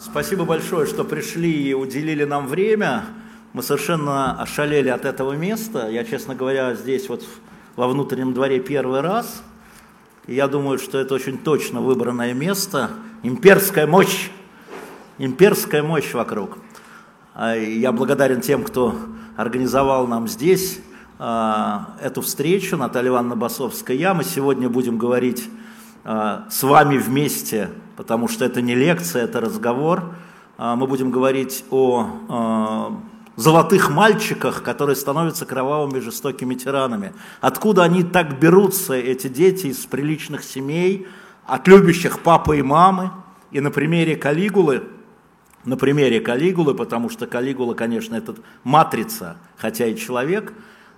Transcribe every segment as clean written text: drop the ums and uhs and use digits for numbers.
Спасибо большое, что пришли и уделили нам время. Мы совершенно ошалели от этого места. Я, честно говоря, здесь вот во внутреннем дворе первый раз. И я думаю, что это очень точно выбранное место. Имперская мощь вокруг. Я благодарен тем, кто организовал нам здесь эту встречу, Наталья Ивановна Басовская, я. Мы сегодня будем говорить с вами вместе, потому что это не лекция, это разговор. Мы будем говорить о золотых мальчиках, которые становятся кровавыми жестокими тиранами. Откуда они так берутся, эти дети, из приличных семей, от любящих папы и мамы. И на примере Калигулы, потому что Калигула, конечно, это матрица, хотя и человек,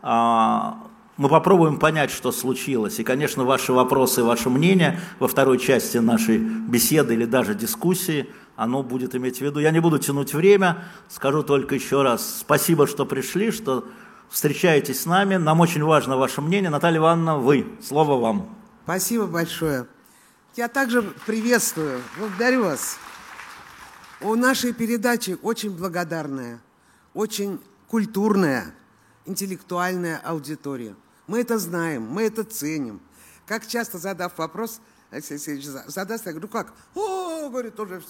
мы попробуем понять, что случилось. И, конечно, ваши вопросы, ваше мнение во второй части нашей беседы или даже дискуссии, оно будет иметь в виду. Я не буду тянуть время, скажу только еще раз спасибо, что пришли, что встречаетесь с нами. Нам очень важно ваше мнение. Наталья Ивановна, вы. Слово вам. Спасибо большое. Я также приветствую, благодарю вас. У нашей передачи очень благодарная, очень культурная, интеллектуальная аудитория. Мы это знаем, мы это ценим. Как часто, задав вопрос, Алексей Алексеевич задаст, я говорю, как? Говорит, уже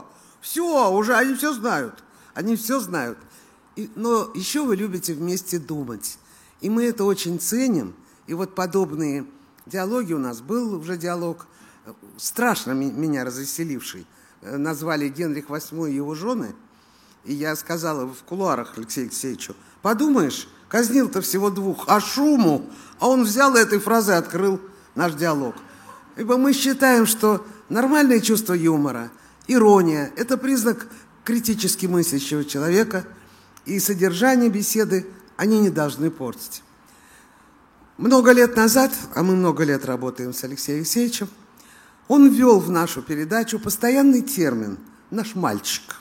уже они все знают. Но еще вы любите вместе думать. И мы это очень ценим. И вот подобные диалоги у нас. Был уже диалог, страшно меня развеселивший. Назвали Генрих VIII и его жены. И я сказала в кулуарах Алексею Алексеевичу, подумаешь, казнил-то всего двух, а шуму, а он взял и этой фразой открыл наш диалог. Ибо мы считаем, что нормальное чувство юмора, ирония – это признак критически мыслящего человека, и содержание беседы они не должны портить. Много лет назад, а мы много лет работаем с Алексеем Алексеевичем, он ввел в нашу передачу постоянный термин «наш мальчик».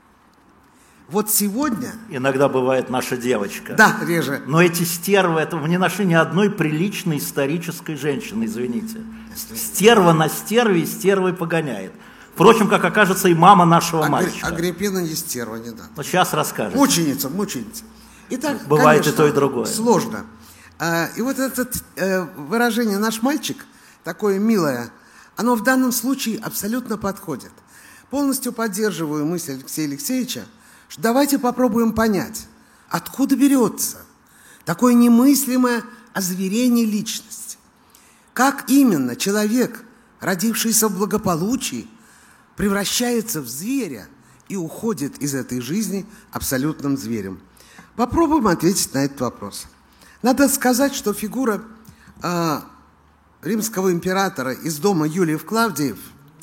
Вот сегодня... Иногда бывает наша девочка. Да, реже. Но эти стервы, это не нашли ни одной приличной исторической женщины, извините. Стерва на стерве и стервой погоняет. Впрочем, как окажется, и мама нашего мальчика. Агриппина не стерва, не да. Но сейчас расскажете. Мученица. Итак, бывает, конечно, и то, и другое. Сложно. И вот это выражение «наш мальчик», такое милое, оно в данном случае абсолютно подходит. Полностью поддерживаю мысль Алексея Алексеевича, что давайте попробуем понять, откуда берется такое немыслимое озверение личности. Как именно человек, родившийся в благополучии, превращается в зверя и уходит из этой жизни абсолютным зверем. Попробуем ответить на этот вопрос. Надо сказать, что фигура римского императора из дома Юлиев-Клавдиев,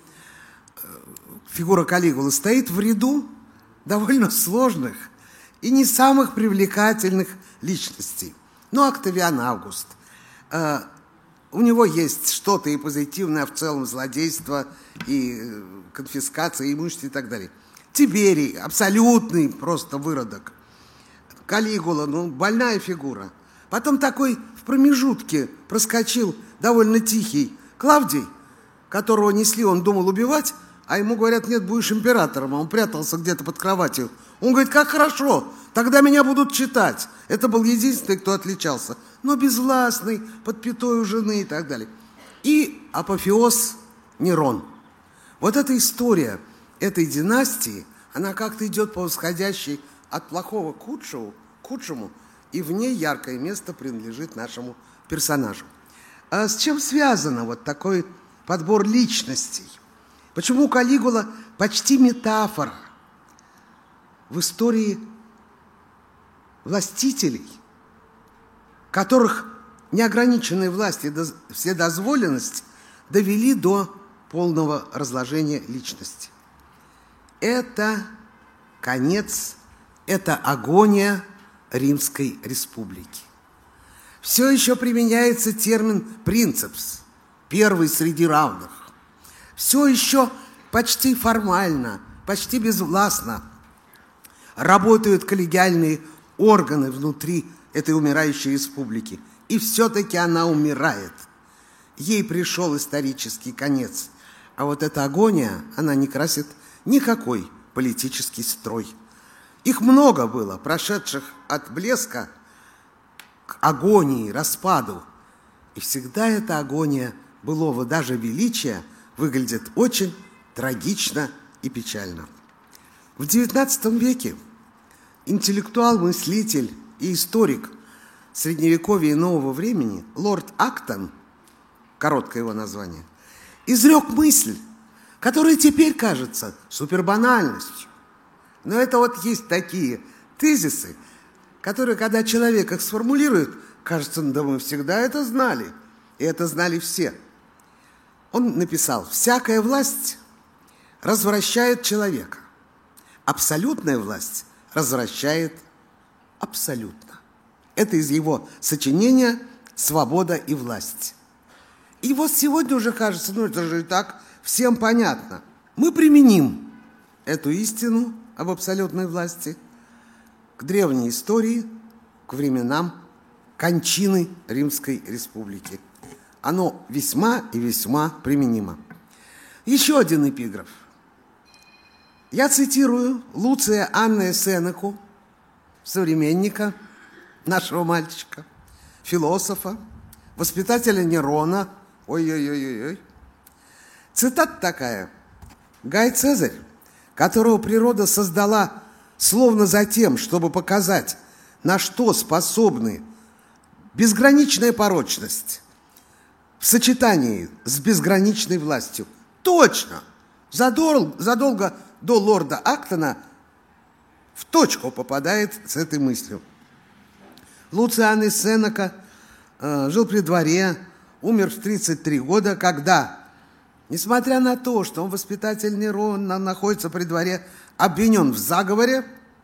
фигура Калигулы, стоит в ряду довольно сложных и не самых привлекательных личностей. Октавиан Август. У него есть что-то и позитивное, в целом злодейство, и конфискация имущества и так далее. Тиберий, абсолютный просто выродок. Калигула, больная фигура. Потом такой в промежутке проскочил довольно тихий Клавдий, которого несли, он думал убивать, а ему говорят, нет, будешь императором, а он прятался где-то под кроватью. Он говорит, как хорошо, тогда меня будут читать. Это был единственный, кто отличался. Но безвластный, под пятой у жены и так далее. И апофеоз Нерон. Вот эта история этой династии, она как-то идет по восходящей от плохого к худшему, и в ней яркое место принадлежит нашему персонажу. А с чем связано вот такой подбор личностей? Почему Калигула почти метафора в истории властителей, которых неограниченные власти, вседозволенность довели до полного разложения личности? Это конец, это агония Римской Республики. Все еще применяется термин «принцепс», первый среди равных. Все еще почти формально, почти безвластно работают коллегиальные органы внутри этой умирающей республики. И все-таки она умирает. Ей пришел исторический конец. А вот эта агония, она не красит никакой политический строй. Их много было, прошедших от блеска к агонии, распаду. И всегда эта агония былого даже величия выглядит очень трагично и печально. В XIX веке интеллектуал, мыслитель и историк Средневековья и нового времени лорд Актон, короткое его название, изрек мысль, которая теперь кажется супербанальностью. Но это вот есть такие тезисы, которые, когда человек их сформулирует, кажется, да мы всегда это знали, и это знали все. Он написал: «Всякая власть развращает человека, абсолютная власть развращает абсолютно». Это из его сочинения «Свобода и власть». И вот сегодня уже кажется, ну это же и так всем понятно. Мы применим эту истину об абсолютной власти к древней истории, к временам кончины Римской Республики. Оно весьма и весьма применимо. Еще один эпиграф. Я цитирую Луция Анная Сенеку, современника нашего мальчика, философа, воспитателя Нерона. Ой-ой-ой-ой. Цитата такая. Гай Цезарь, которого природа создала словно за тем, чтобы показать, на что способны безграничная порочность в сочетании с безграничной властью. Точно! Задолго до лорда Актона в точку попадает с этой мыслью. Луций Анный Сенека жил при дворе, умер в 33 года, когда, несмотря на то, что он воспитатель Нерона, находится при дворе, обвинен в заговоре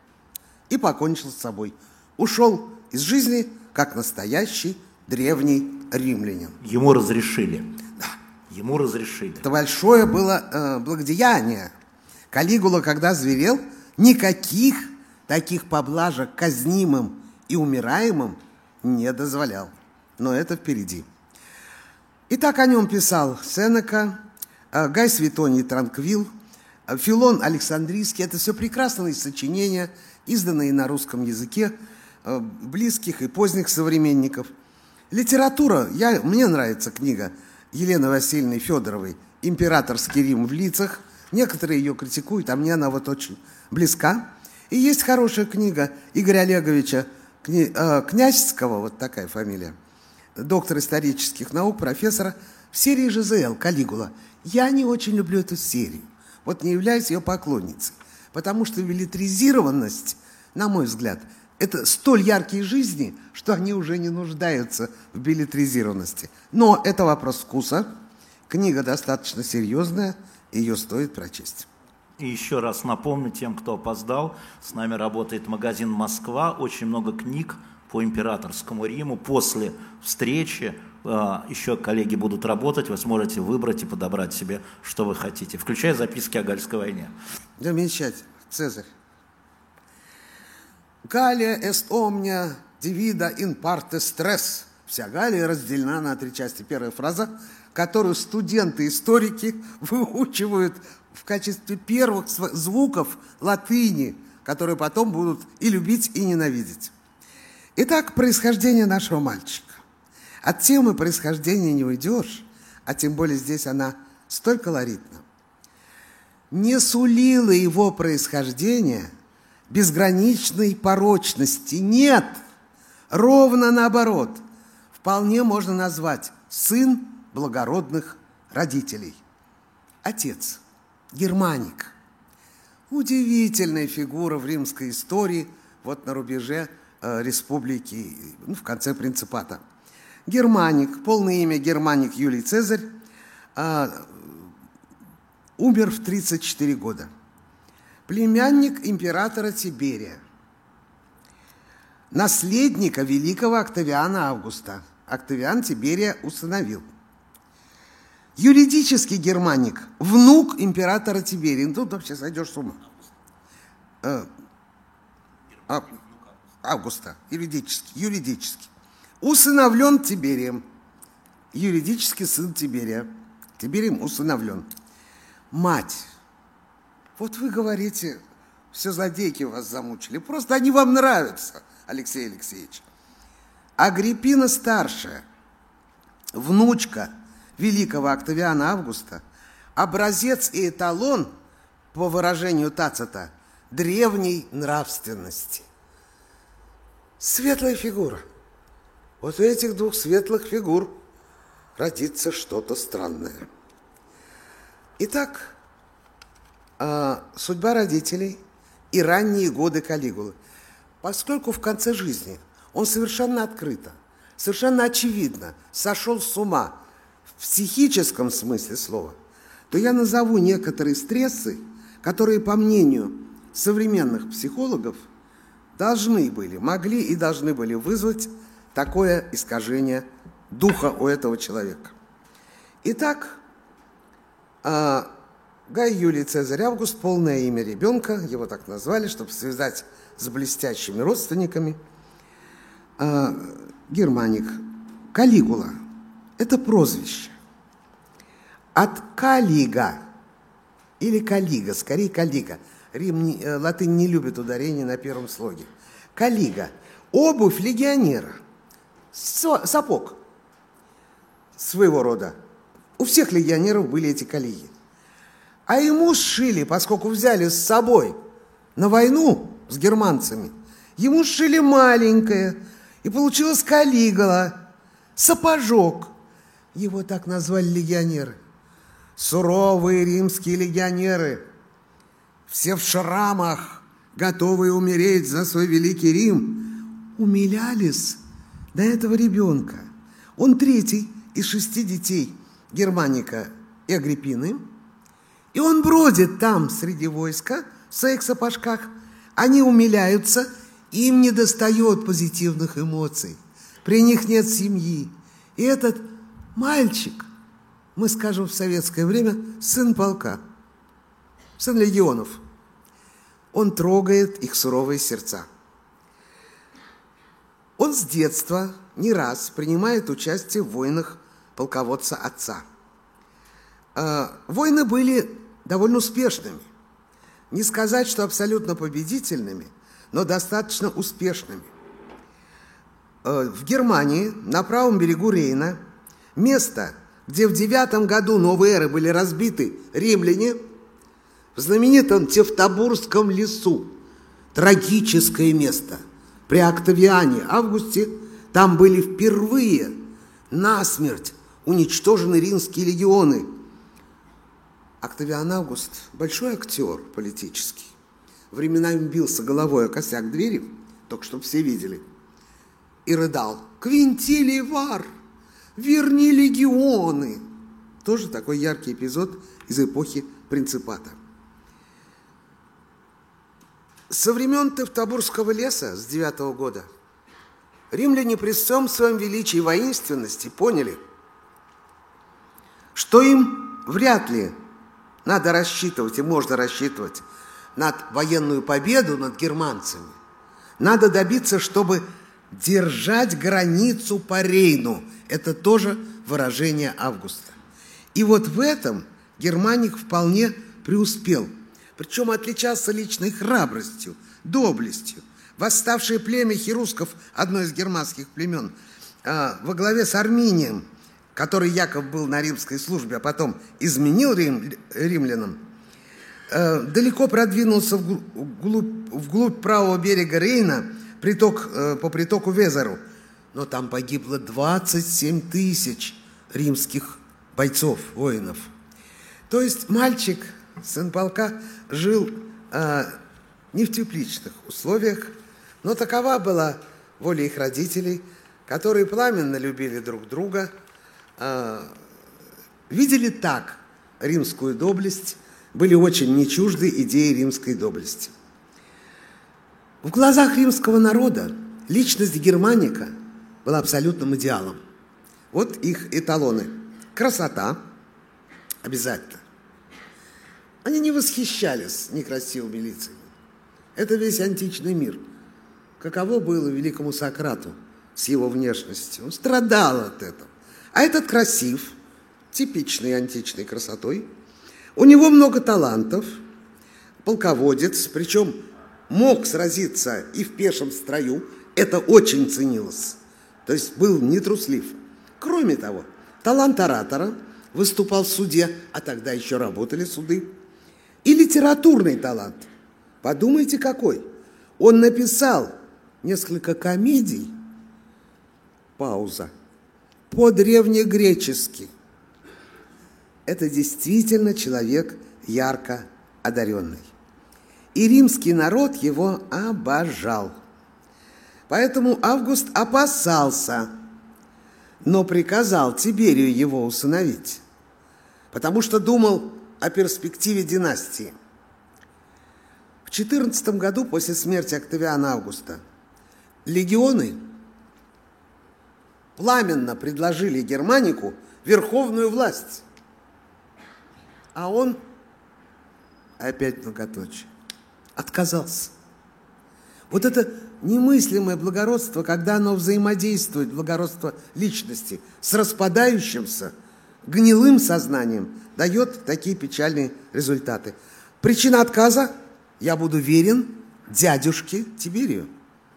и покончил с собой. Ушел из жизни как настоящий древний римлянин. Ему разрешили. Да. Ему разрешили. Это большое было благодеяние. Калигула, когда зверел, никаких таких поблажек казнимым и умираемым не дозволял. Но это впереди. И так о нем писал Сенека, Гай Светоний Транквил, Филон Александрийский. Это все прекрасные сочинения, изданные на русском языке, близких и поздних современников. Литература. Мне нравится книга Елены Васильевны Федоровой «Императорский Рим в лицах». Некоторые ее критикуют, а мне она вот очень близка. И есть хорошая книга Игоря Олеговича Князьского, вот такая фамилия, доктор исторических наук, профессора, в серии ЖЗЛ «Калигула». Я не очень люблю эту серию, вот не являюсь ее поклонницей, потому что беллетризированность, на мой взгляд, это столь яркие жизни, что они уже не нуждаются в беллетризированности. Но это вопрос вкуса. Книга достаточно серьезная, ее стоит прочесть. И еще раз напомню тем, кто опоздал, с нами работает магазин «Москва», очень много книг по императорскому Риму. После встречи еще коллеги будут работать, вы сможете выбрать и подобрать себе, что вы хотите, включая записки о Гальской войне. Замечательно. Цезарь. Галлия est omnia divida in partes tres. Вся Галлия разделена на 3 части. Первая фраза, которую студенты-историки выучивают в качестве первых звуков латыни, которые потом будут и любить, и ненавидеть. Итак, происхождение нашего мальчика. От темы происхождения не уйдешь, а тем более здесь она столь колоритна. Не сулило его происхождение безграничной порочности. Нет, ровно наоборот. Вполне можно назвать сын благородных родителей. Отец Германик. Удивительная фигура в римской истории, вот на рубеже республики, в конце принципата. Германик, полное имя Германик Юлий Цезарь, умер в 34 года. Племянник императора Тиберия, наследника великого Октавиана Августа. Октавиан Тиберия усыновил. Юридический Германик, внук императора Тиберия. Тут вообще сойдешь с ума. Августа, юридически. Усыновлен Тиберием. Юридический сын Тиберия. Тиберием усыновлен. Мать Вот вы говорите, все злодейки вас замучили. Просто они вам нравятся, Алексей Алексеевич. Агриппина старшая, внучка великого Октавиана Августа, образец и эталон, по выражению Тацита, древней нравственности. Светлая фигура. Вот у этих двух светлых фигур родится что-то странное. Итак, судьба родителей и ранние годы Калигулы. Поскольку в конце жизни он совершенно открыто, совершенно очевидно сошел с ума в психическом смысле слова, то я назову некоторые стрессы, которые, по мнению современных психологов, могли и должны были вызвать такое искажение духа у этого человека. Итак, Гай Юлий Цезарь Август, полное имя ребенка, его так назвали, чтобы связать с блестящими родственниками. Германик. Калигула – это прозвище. От калига или калига, скорее калига. Латынь не любит ударение на первом слоге. Калига – обувь легионера, сапог своего рода. У всех легионеров были эти калиги. А ему сшили, поскольку взяли с собой на войну с германцами, ему сшили маленькое, и получилось калигула, сапожок. Его так назвали легионеры. Суровые римские легионеры, все в шрамах, готовые умереть за свой великий Рим, умилялись до этого ребенка. Он третий из 6 детей Германика и Агриппины, и он бродит там среди войска в своих сапожках. Они умиляются, им недостает позитивных эмоций, при них нет семьи. И этот мальчик, мы скажем в советское время, сын полка, сын легионов, он трогает их суровые сердца. Он с детства не раз принимает участие в войнах полководца отца. Войны были довольно успешными. Не сказать, что абсолютно победительными, но достаточно успешными. В Германии, на правом берегу Рейна, место, где в 9 году новой эры были разбиты римляне, в знаменитом Тевтобурском лесу, трагическое место, при Октавиане Августе, там были впервые насмерть уничтожены римские легионы. Октавиан Август – большой актер политический. Временами бился головой о косяк двери, только чтобы все видели, и рыдал: «Квинтилий Вар, верни легионы!» Тоже такой яркий эпизод из эпохи принципата. Со времен Тевтобурского леса с 9 года римляне при всем своем величии и воинственности поняли, что им вряд ли надо рассчитывать и можно рассчитывать на военную победу над германцами. Надо добиться, чтобы держать границу по Рейну. Это тоже выражение Августа. И вот в этом Германик вполне преуспел. Причем отличался личной храбростью, доблестью. Восставшее племя херусков, одно из германских племен, во главе с Арминием, который якобы был на римской службе, а потом изменил римлянам, далеко продвинулся вглубь правого берега Рейна, по притоку Везеру. Но там погибло 27 тысяч римских бойцов, воинов. То есть мальчик, сын полка, жил не в тепличных условиях, но такова была воля их родителей, которые пламенно любили друг друга, видели так римскую доблесть, были очень не чужды идеи римской доблести. В глазах римского народа личность Германика была абсолютным идеалом. Вот их эталоны. Красота обязательно. Они не восхищались некрасивыми лицами. Это весь античный мир. Каково было великому Сократу с его внешностью? Он страдал от этого. А этот красив, типичной античной красотой. У него много талантов. полководец, причем мог сразиться и в пешем строю, это очень ценилось, то есть был нетруслив. Кроме того, талант оратора, выступал в суде, а тогда еще работали суды, и литературный талант. Подумайте, какой. Он написал несколько комедий, пауза, по-древнегречески. Это действительно человек ярко одаренный. И римский народ его обожал. Поэтому Август опасался, но приказал Тиберию его усыновить, потому что думал о перспективе династии. В 14 году после смерти Октавиана Августа легионы пламенно предложили Германику верховную власть, а он, опять многоточие, отказался. Вот это немыслимое благородство, когда оно взаимодействует, благородство личности, с распадающимся, гнилым сознанием, дает такие печальные результаты. Причина отказа: я буду верен дядюшке Тиберию.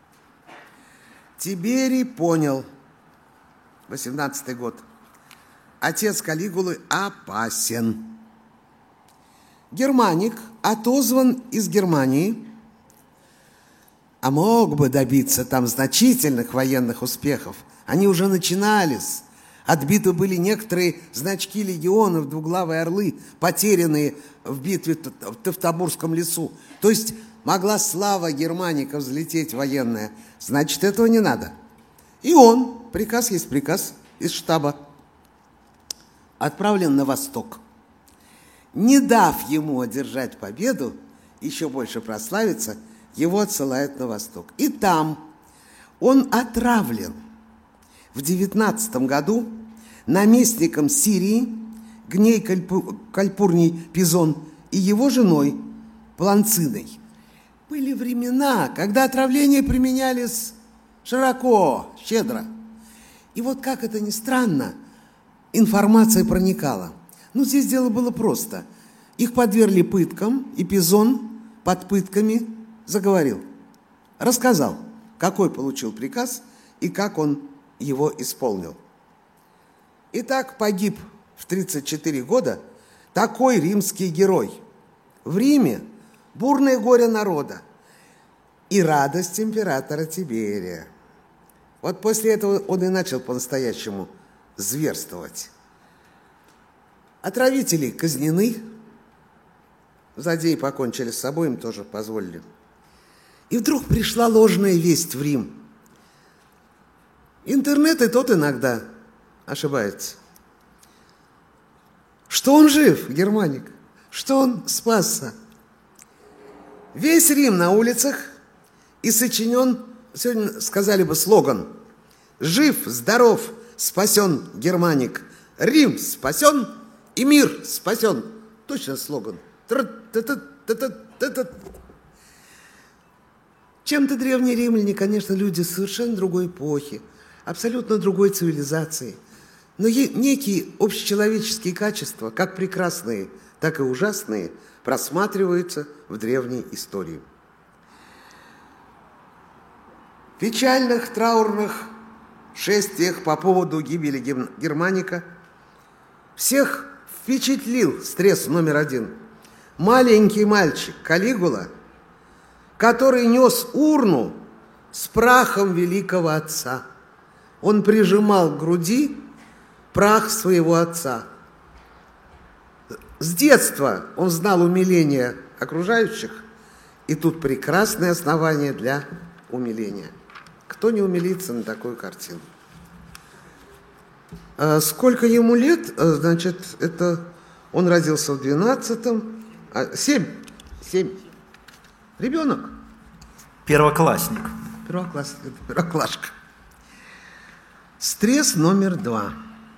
Тиберий понял, 18-й год, отец Калигулы опасен. Германик отозван из Германии, а мог бы добиться там значительных военных успехов. Они уже начинались. Отбиты были некоторые значки легионов, двуглавые орлы, потерянные в битве в Тевтобурском лесу. То есть могла слава германиков взлететь военная. Значит, этого не надо. И он, приказ есть приказ из штаба, отправлен на восток. Не дав ему одержать победу, еще больше прославиться, его отсылают на восток. И там он отравлен. В 19 году наместником Сирии Гней Кальпурний Пизон и его женой Планциной. Были времена, когда отравления применялись широко, щедро. И вот как это ни странно, информация проникала. Ну, здесь дело было просто. Их подвергли пыткам, и Пизон под пытками заговорил, рассказал, какой получил приказ и как он его исполнил. Итак, погиб в 34 года такой римский герой. В Риме бурное горе народа и радость императора Тиберия. Вот после этого он и начал по-настоящему зверствовать. Отравители казнены, злодеи покончили с собой, им тоже позволили. И вдруг пришла ложная весть в Рим. Интернет и тот иногда ошибается. Что он жив, германик, что он спасся. Весь Рим на улицах, и сочинен, сегодня сказали бы слоган: «Жив, здоров, спасен германик, Рим спасен и мир спасен». Точно слоган. Чем-то древние римляне, конечно, люди совершенно другой эпохи, абсолютно другой цивилизации. Но некие общечеловеческие качества, как прекрасные, так и ужасные, просматриваются в древней истории. В печальных, траурных шествиях по поводу гибели Германика всех впечатлил стресс номер один. Маленький мальчик Калигула, который нес урну с прахом великого отца. Он прижимал к груди прах своего отца. С детства он знал умиление окружающих, и тут прекрасное основание для умиления. Кто не умилится на такую картину? Сколько ему лет? Значит, это он родился в 12-м. 7. Ребенок. Первоклассник. Первоклассник, первоклашка. Стресс номер 2.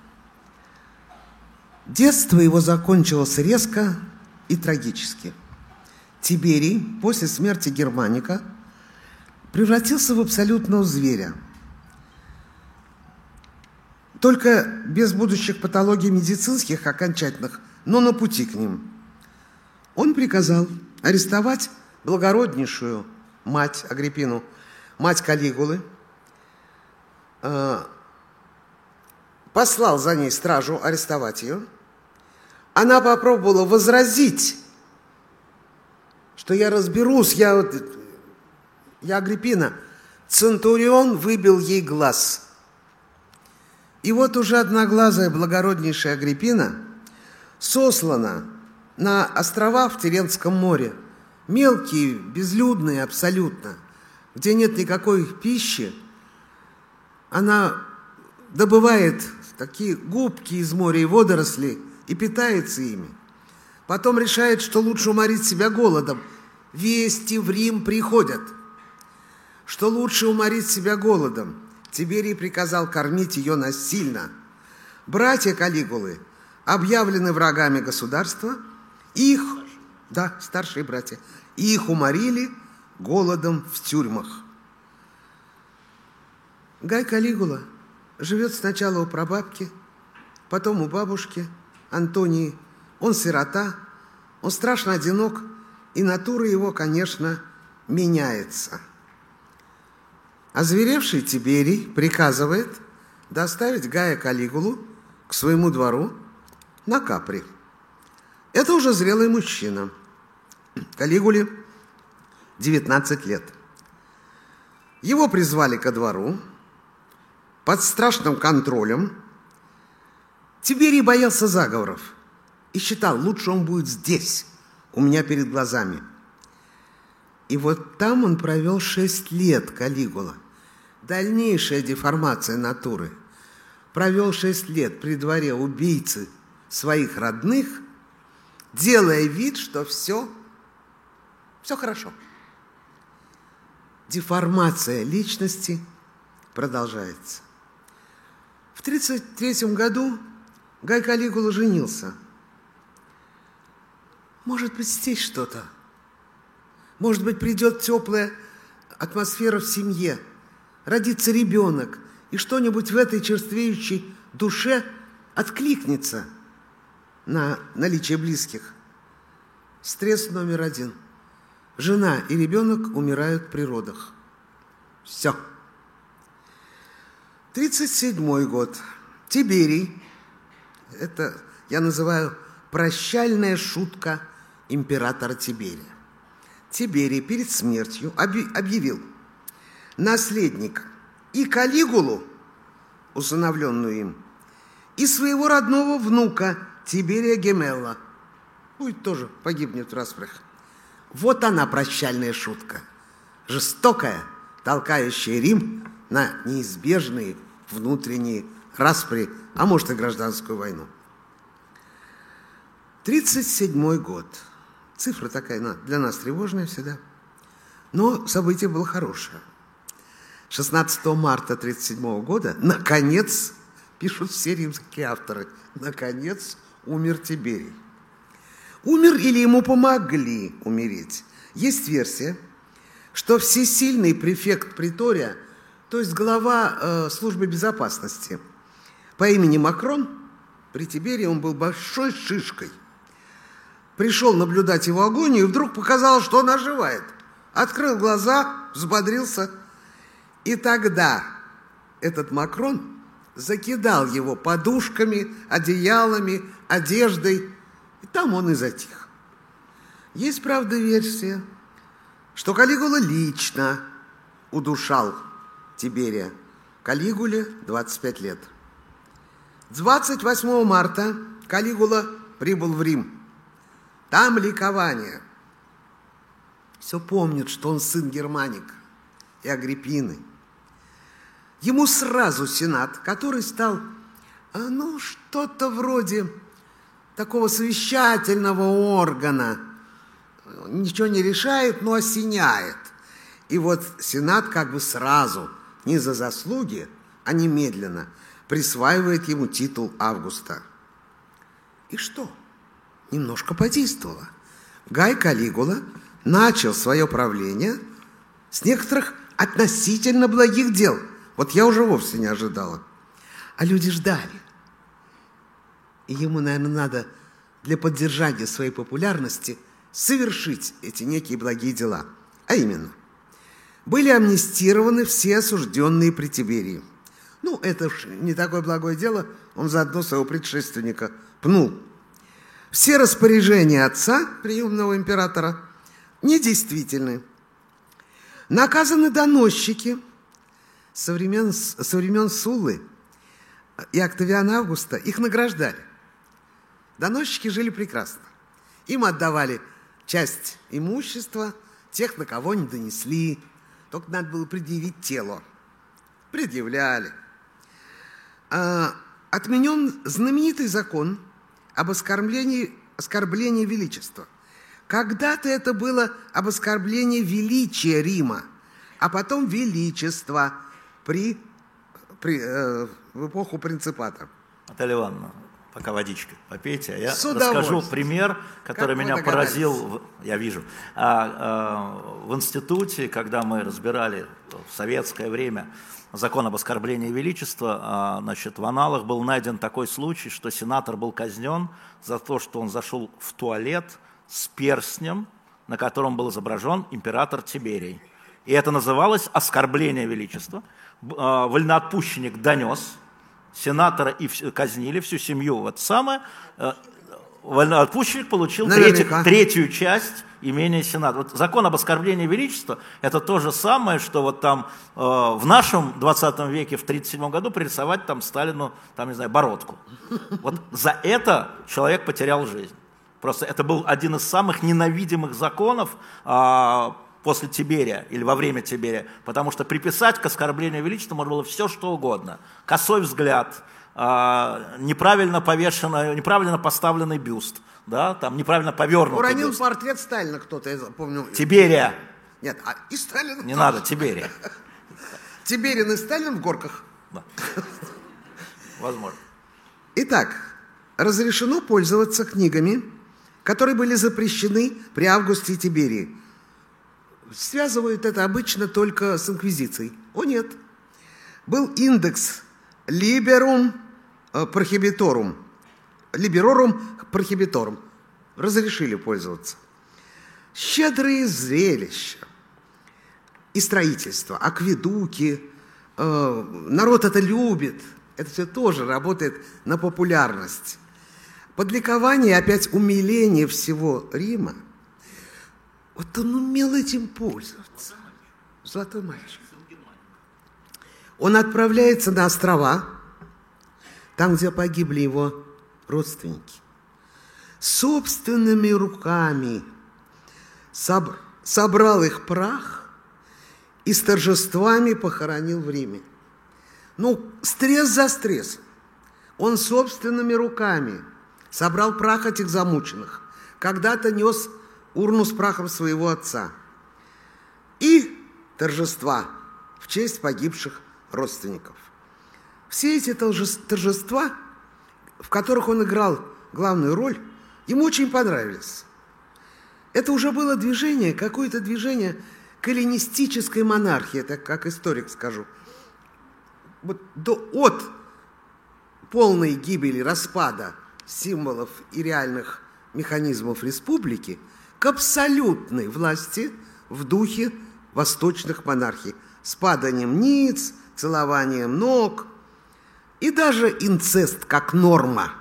Детство его закончилось резко и трагически. Тиберий после смерти Германика превратился в абсолютного зверя. Только без будущих патологий медицинских окончательных, но на пути к ним. Он приказал арестовать благороднейшую мать Агриппину, мать Калигулы, послал за ней стражу арестовать ее. Она попробовала возразить, что я разберусь, я Агриппина. Центурион выбил ей глаз. И вот уже одноглазая благороднейшая Агриппина сослана на острова в Теренском море, мелкие, безлюдные абсолютно, где нет никакой пищи. Она добывает такие губки из моря и водоросли и питается ими. Потом решает, что лучше уморить себя голодом. Вести в Рим приходят, что лучше уморить себя голодом. Тиберий приказал кормить ее насильно. Братья Калигулы объявлены врагами государства, их, да, старшие братья, их уморили голодом в тюрьмах. Гай Калигула живет сначала у прабабки, потом у бабушки Антонии. Он сирота, он страшно одинок, и натура его, конечно, меняется. Озверевший Тиберий приказывает доставить Гая Калигулу к своему двору на Капри. Это уже зрелый мужчина. Калигуле 19 лет. Его призвали ко двору под страшным контролем. Тиберий боялся заговоров и считал, лучше он будет здесь, у меня перед глазами. И вот там он провел 6 лет, Калигула. Дальнейшая деформация натуры. Провел 6 лет при дворе убийцы своих родных, делая вид, что все хорошо. Деформация личности продолжается. В 1933 году Гай Калигула женился. Может быть, здесь что-то. Может быть, придет теплая атмосфера в семье, родится ребенок, и что-нибудь в этой черствеющей душе откликнется на наличие близких. Стресс номер 1. Жена и ребенок умирают при родах. Все. 1937 год. Тиберий. Это я называю прощальная шутка императора Тиберия. Тиберий перед смертью объявил наследник и Калигулу, усыновленную им, и своего родного внука Тиберия Гемелла. Пусть тоже погибнет в распрях. Вот она, прощальная шутка. Жестокая, толкающая Рим на неизбежные внутренние распри, а может и гражданскую войну. 1937 год. Цифра такая для нас тревожная всегда. Но событие было хорошее. 16 марта 1937 года, наконец, пишут все римские авторы, наконец умер Тиберий. Умер или ему помогли умереть. Есть версия, что всесильный префект притория, то есть глава службы безопасности по имени Макрон, при Тиберии он был большой шишкой, пришел наблюдать его агонию, и вдруг показалось, что он оживает. Открыл глаза, взбодрился, и тогда этот Макрон закидал его подушками, одеялами, одеждой, и там он и затих. Есть, правда, версия, что Калигула лично удушал Тиберия. Калигуле 25 лет. 28 марта Калигула прибыл в Рим. Там ликование. Все помнят, что он сын Германика и Агриппины. Ему сразу Сенат, который стал, что-то вроде такого совещательного органа. Ничего не решает, но осеняет. И вот Сенат как бы сразу, не за заслуги, а немедленно, присваивает ему титул Августа. И что? Немножко подействовало. Гай Калигула начал свое правление с некоторых относительно благих дел. Вот я уже вовсе не ожидала. А люди ждали. И ему, наверное, надо для поддержания своей популярности совершить эти некие благие дела. А именно, были амнистированы все осужденные при Тиберии. Ну, это уж не такое благое дело, он заодно своего предшественника пнул. Все распоряжения отца, приемного императора, недействительны. Наказаны доносчики со времен Суллы и Октавиана Августа, их награждали. Доносчики жили прекрасно. Им отдавали часть имущества, тех, на кого не донесли. Только надо было предъявить тело. Предъявляли. Отменен знаменитый закон об оскорблении величества. Когда-то это было об оскорблении величия Рима, а потом величества в эпоху принципата. Наталья Ивановна, пока водичка попейте, а я С расскажу пример, который как меня поразил, я вижу, в институте, когда мы разбирали в советское время закон об оскорблении величества, значит, в аналах был найден такой случай, что сенатор был казнен за то, что он зашел в туалет с перстнем, на котором был изображен император Тиберий. И это называлось оскорбление величества. Вольноотпущенник донес, сенатора и казнили, всю семью. Вот самое. Вольноотпущенник получил третью часть имения сенатора. Вот закон об оскорблении величества – это то же самое, что вот там в нашем 20 веке, в 1937 году, пририсовать там Сталину, там, не знаю, бородку. Вот за это человек потерял жизнь. Просто это был один из самых ненавидимых законов после Тиберия или во время Тиберия, потому что приписать к оскорблению величества можно было все, что угодно. Косой взгляд, неправильно поставленный бюст, да, там неправильно повернутый Уронил бюст. портрет Сталина кто-то, я помню. Тиберия. Нет, и Сталина. Не надо, Тиберия. Тиберин и Сталин в горках. Да. Возможно. Итак, разрешено пользоваться книгами, которые были запрещены при Августе и Тиберии. Связывают это обычно только с инквизицией. О нет. Был индекс Liberorum Prohibitorum. Разрешили пользоваться. Щедрые зрелища и строительство, акведуки. Народ это любит. Это все тоже работает на популярность. Под ликование, опять умиление всего Рима. Вот он умел этим пользоваться. Золотой мальчик. Он отправляется на острова, там, где погибли его родственники. Собственными руками собрал их прах и с торжествами похоронил в Риме. Ну, стресс за стрессом. Он собственными руками собрал прах этих замученных. Когда-то нес урну с прахом своего отца. И торжества в честь погибших родственников. Все эти торжества, в которых он играл главную роль, ему очень понравились. Это уже было движение, какое-то движение к эллинистической монархии, так как историк скажу. Вот от полной гибели, распада символов и реальных механизмов республики к абсолютной власти в духе восточных монархий, с паданием ниц, целованием ног и даже инцест как норма.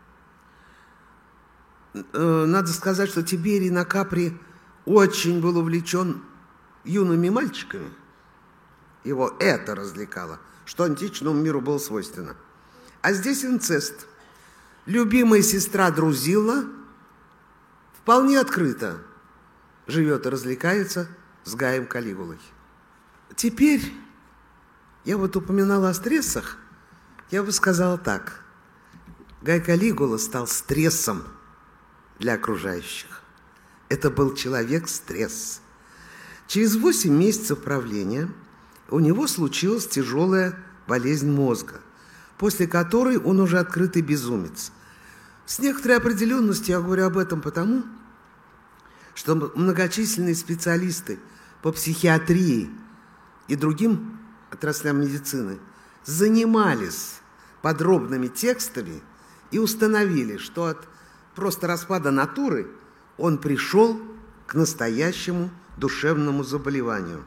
Надо сказать, что Тиберий на Капри очень был увлечен юными мальчиками. Его это развлекало, что античному миру было свойственно. А здесь инцест. Любимая сестра Друзилла вполне открыто живет и развлекается с Гаем Калигулой. Теперь, я вот упоминала о стрессах, я бы сказала так. Гай Калигула стал стрессом для окружающих. Это был человек-стресс. Через 8 месяцев правления у него случилась тяжелая болезнь мозга, после которой он уже открытый безумец. С некоторой определенностью я говорю об этом потому, что многочисленные специалисты по психиатрии и другим отраслям медицины занимались подробными текстами и установили, что от просто распада натуры он пришел к настоящему душевному заболеванию.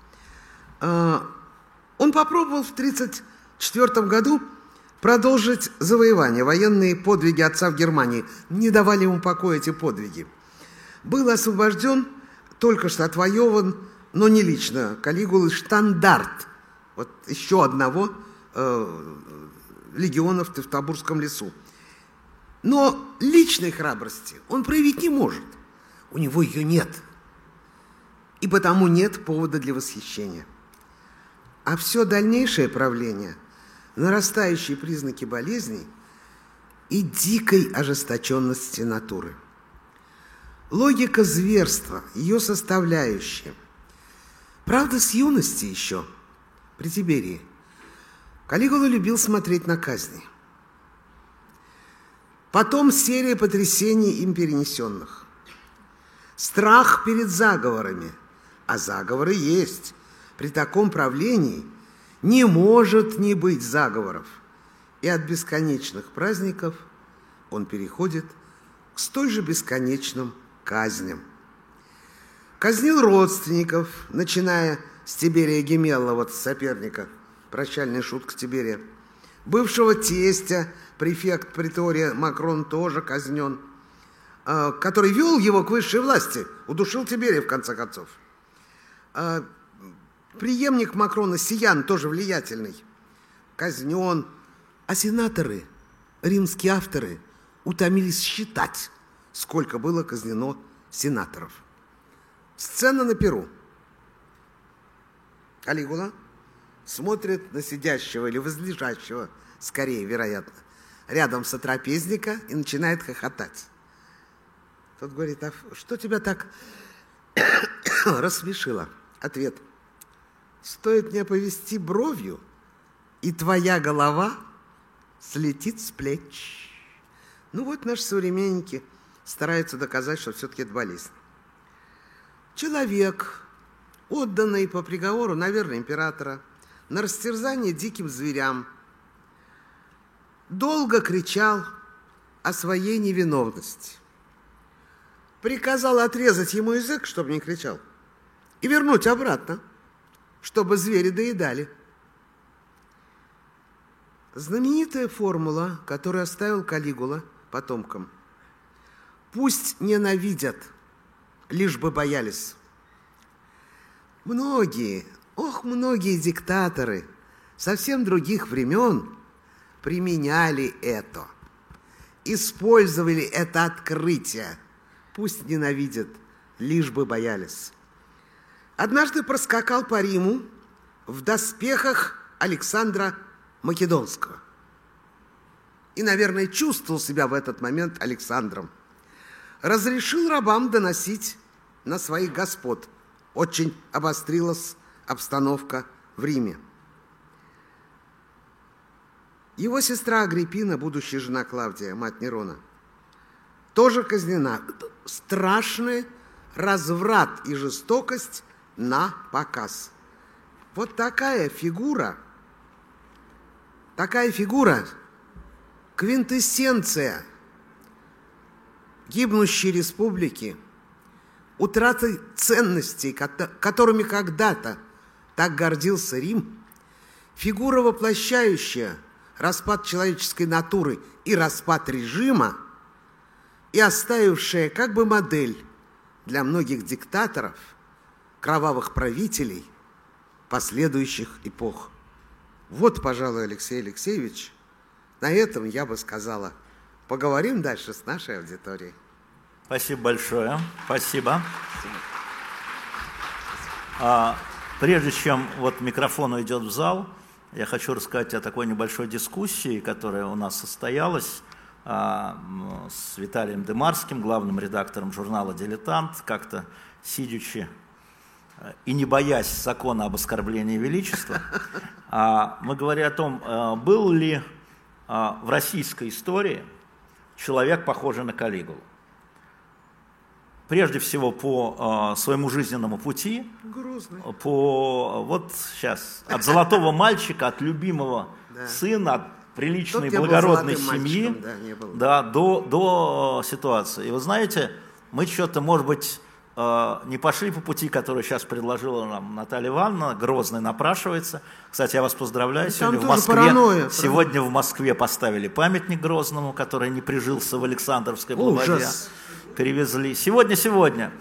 Он попробовал в 1934 году продолжить завоевание. Военные подвиги отца в Германии не давали ему покоя, эти подвиги. Был освобожден, только что отвоеван, но не лично, Калигулой штандарт вот еще одного легиона в Тевтобурском лесу. Но личной храбрости он проявить не может. У него ее нет. И потому нет повода для восхищения. А все дальнейшее правление, нарастающие признаки болезней и дикой ожесточенности натуры. Логика зверства, ее составляющие. Правда, с юности еще, при Тиберии, Калигула любил смотреть на казни. Потом серия потрясений им перенесенных. Страх перед заговорами. А заговоры есть. При таком правлении не может не быть заговоров. И от бесконечных праздников он переходит к столь же бесконечным казням. Казнил родственников, начиная с Тиберия Гемелла, вот соперника, прощальная шутка Тиберия. Бывшего тестя, префект притория Макрон тоже казнен, который вел его к высшей власти, удушил Тиберия в конце концов. Преемник Макрона Сиян, тоже влиятельный, казнен. А сенаторы, римские авторы, утомились считать, сколько было казнено сенаторов. Сцена на перу. Калигула смотрит на сидящего или возлежащего, скорее, вероятно, рядом сотрапезника и начинает хохотать. Тот говорит: а что тебя так рассмешило? Ответ: стоит мне повести бровью, и твоя голова слетит с плеч. Ну вот наши современники стараются доказать, что все-таки это болезнь. Человек, отданный по приговору, наверное, императора, на растерзание диким зверям, долго кричал о своей невиновности. Приказал отрезать ему язык, чтобы не кричал, и вернуть обратно, чтобы звери доедали. Знаменитая формула, которую оставил Калигула потомкам: пусть ненавидят, лишь бы боялись. Многие, многие диктаторы совсем других времен применяли это, использовали это открытие. Пусть ненавидят, лишь бы боялись. Однажды проскакал по Риму в доспехах Александра Македонского. И, наверное, чувствовал себя в этот момент Александром. Разрешил рабам доносить на своих господ. Очень обострилась обстановка в Риме. Его сестра Агриппина, будущая жена Клавдия, мать Нерона, тоже казнена. Страшный разврат и жестокость на показ. Вот такая фигура, квинтэссенция гибнущей республики, утраты ценностей, которыми когда-то так гордился Рим, фигура, воплощающая распад человеческой натуры и распад режима, и оставившая как бы модель для многих диктаторов, кровавых правителей последующих эпох. Вот, пожалуй, Алексей Алексеевич, на этом я бы сказала. Поговорим дальше с нашей аудиторией. Спасибо большое. Спасибо. Прежде чем вот микрофон уйдет в зал, я хочу рассказать о такой небольшой дискуссии, которая у нас состоялась с Виталием Демарским, главным редактором журнала «Дилетант», как-то сидячи и не боясь закона об оскорблении величества. Мы говорили о том, был ли в российской истории человек, похожий на Калигулу. Прежде всего по своему жизненному пути, по вот сейчас от золотого мальчика, от любимого сына, от приличной благородной семьи, до ситуации. И вы знаете, мы что-то, может быть, не пошли по пути, который сейчас предложила нам Наталья Ивановна. Грозный напрашивается. Кстати, я вас поздравляю. Сегодня в Москве поставили памятник Грозному, который не прижился в Александровской Слободе. Перевезли. Сегодня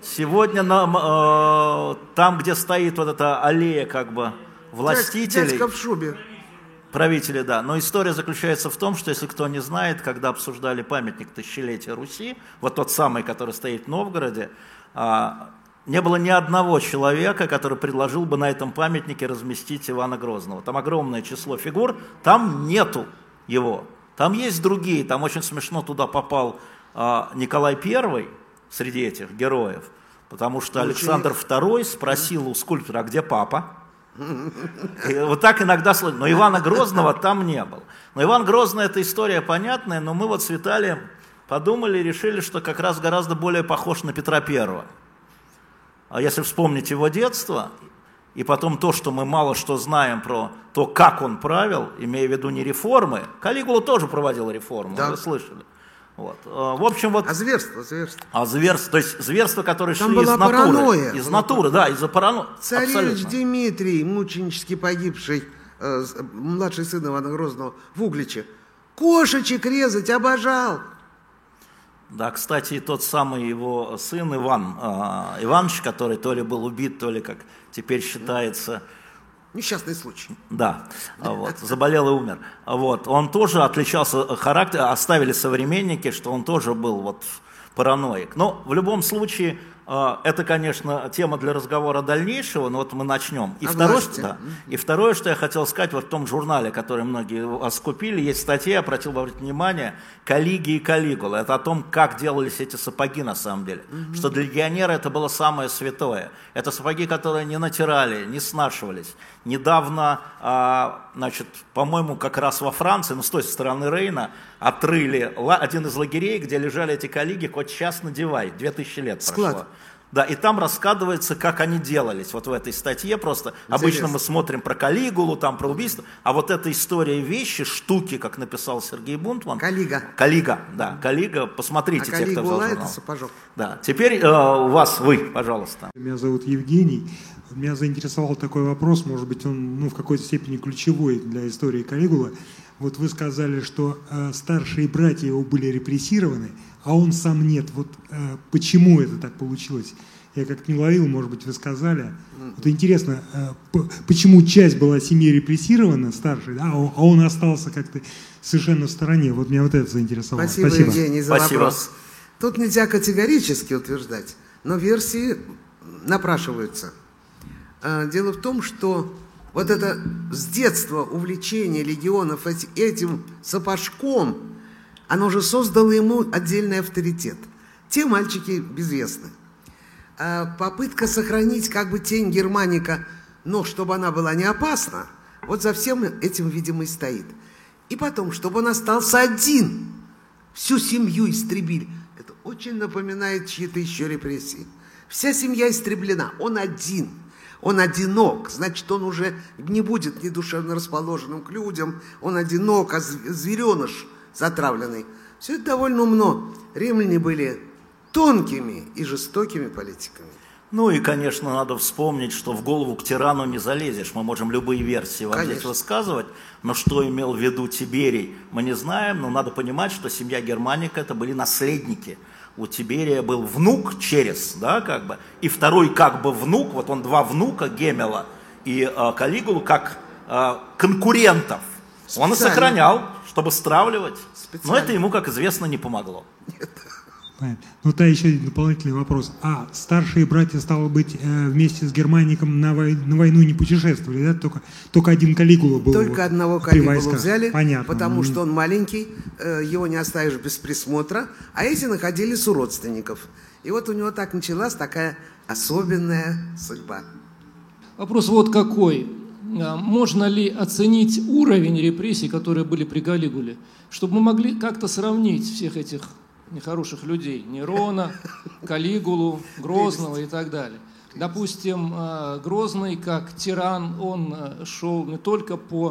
там, где стоит вот эта аллея как бы властителей. Дядька в шубе. Правители, да. Но история заключается в том, что, если кто не знает, когда обсуждали памятник тысячелетия Руси, вот тот самый, который стоит в Новгороде, не было ни одного человека, который предложил бы на этом памятнике разместить Ивана Грозного. Там огромное число фигур, там нету его. Там есть другие, там очень смешно туда попал Николай I среди этих героев, потому что Александр II спросил у скульптора, а где папа? И вот так иногда слышно. Но Ивана Грозного там не было. Но Иван Грозный — это история понятная, но мы вот с Виталием подумали и решили, что как раз гораздо более похож на Петра I. А если вспомнить его детство, и потом то, что мы мало что знаем про то, как он правил, имея в виду не реформы, Калигула тоже проводил реформы, да. Вы слышали. Вот. В общем, вот... зверство. То есть зверства, которые там шли из натуры. Паранойя. Из натуры, да, из-за паранойи. Царевич Дмитрий, мученически погибший, младший сын Ивана Грозного, в Угличе, кошечек резать обожал. Да, кстати, и тот самый его сын Иван Иванович, который то ли был убит, то ли, как теперь считается... Несчастный случай. Да, вот, заболел и умер. Вот, он тоже отличался характером, оставили современники, что он тоже был вот параноик. Но в любом случае, это, конечно, тема для разговора дальнейшего, но вот мы начнем. И второе, что я хотел сказать, вот в том журнале, который многие вас купили, есть статья, я обратил внимание, «Калиги и Калигула». Это о том, как делались эти сапоги на самом деле. Что для легионера это было самое святое. Это сапоги, которые не натирали, не снашивались. Недавно, значит, по-моему, как раз во Франции, с той стороны Рейна, отрыли один из лагерей, где лежали эти калиги, хоть сейчас надевай, 2000 лет прошло. Да, и там рассказывается, как они делались. Вот в этой статье просто. Интересно. Обычно мы смотрим про Калигулу, там про убийство, а вот эта история вещи, штуки, как написал Сергей Бунтман. Калига, да, Калига, посмотрите, те, кто взял журнал. Сапожок. Да, теперь вы, пожалуйста. Меня зовут Евгений. Меня заинтересовал такой вопрос, может быть, он в какой-то степени ключевой для истории Калигулы. Вот вы сказали, что старшие братья его были репрессированы, а он сам нет. Вот почему это так получилось? Я как-то не ловил, может быть, вы сказали. Вот интересно, почему часть была семьи репрессирована, старшей, а он остался как-то совершенно в стороне. Вот меня вот это заинтересовало. Спасибо. Евгений, за вопрос. Тут нельзя категорически утверждать, но версии напрашиваются. Дело в том, что вот это с детства увлечение легионов этим сапожком, оно же создало ему отдельный авторитет. Те мальчики безвестны. Попытка сохранить как бы тень Германика, но чтобы она была не опасна, вот за всем этим, видимо, и стоит. И потом, чтобы он остался один, всю семью истребили. Это очень напоминает чьи-то еще репрессии. Вся семья истреблена, он один. Он одинок, значит, он уже не будет ни душевно расположенным к людям, он одинок, а звереныш затравленный. Все это довольно умно. Римляне были тонкими и жестокими политиками. Ну и, конечно, надо вспомнить, что в голову к тирану не залезешь. Мы можем любые версии вам здесь высказывать, но что имел в виду Тиберий, мы не знаем, но надо понимать, что семья Германика – это были наследники. У Тиберия был внук Черес, да, как бы, и второй как бы внук, вот он два внука, Гемела и Калигулу, как конкурентов. Он и сохранял, чтобы стравливать. Но это ему, как известно, не помогло. Понятно. Ну, да, еще дополнительный вопрос. А старшие братья, стало быть, вместе с Германиком на войну не путешествовали, да? Только один Калигула был. Только одного Калигулу взяли, понятно. Потому что он маленький, его не оставишь без присмотра, а эти находились у родственников. И вот у него так началась такая особенная судьба. Вопрос вот какой. Можно ли оценить уровень репрессий, которые были при Калигуле, чтобы мы могли как-то сравнить всех этих нехороших людей, Нерона, Калигулу, Грозного и так далее. Допустим, Грозный, как тиран, он шел не только по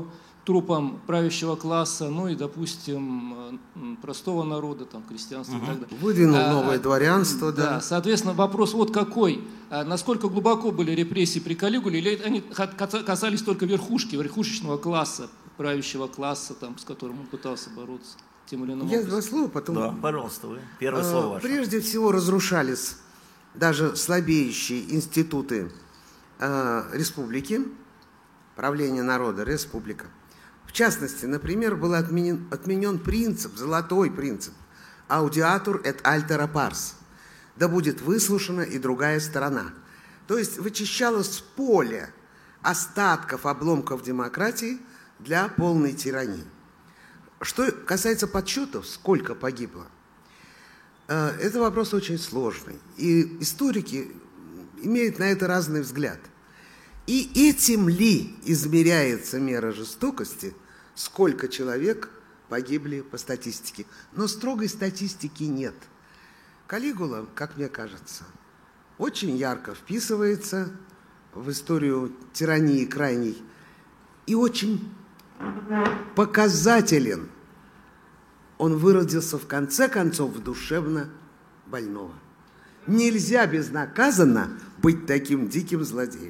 трупам правящего класса, ну и, допустим, простого народа, там, крестьянства и так далее. Выдвинул новое дворянство, да. Соответственно, вопрос вот какой. Насколько глубоко были репрессии при Калигуле, или они касались только верхушки, верхушечного класса, правящего класса, там, с которым он пытался бороться тем или иным образом? Я два слова, потом... Да, пожалуйста, вы. Первое слово ваше. Прежде всего разрушались даже слабеющие институты республики, правления народа, республика. В частности, например, был отменен принцип, золотой принцип «Audiatur et altera pars», да будет выслушана и другая сторона. То есть вычищалось поле остатков, обломков демократии для полной тирании. Что касается подсчетов, сколько погибло, это вопрос очень сложный. И историки имеют на это разный взгляд. И этим ли измеряется мера жестокости, сколько человек погибли по статистике? Но строгой статистики нет. Калигула, как мне кажется, очень ярко вписывается в историю тирании крайней и очень показателен. Он выродился в конце концов в душевно больного. Нельзя безнаказанно быть таким диким злодеем.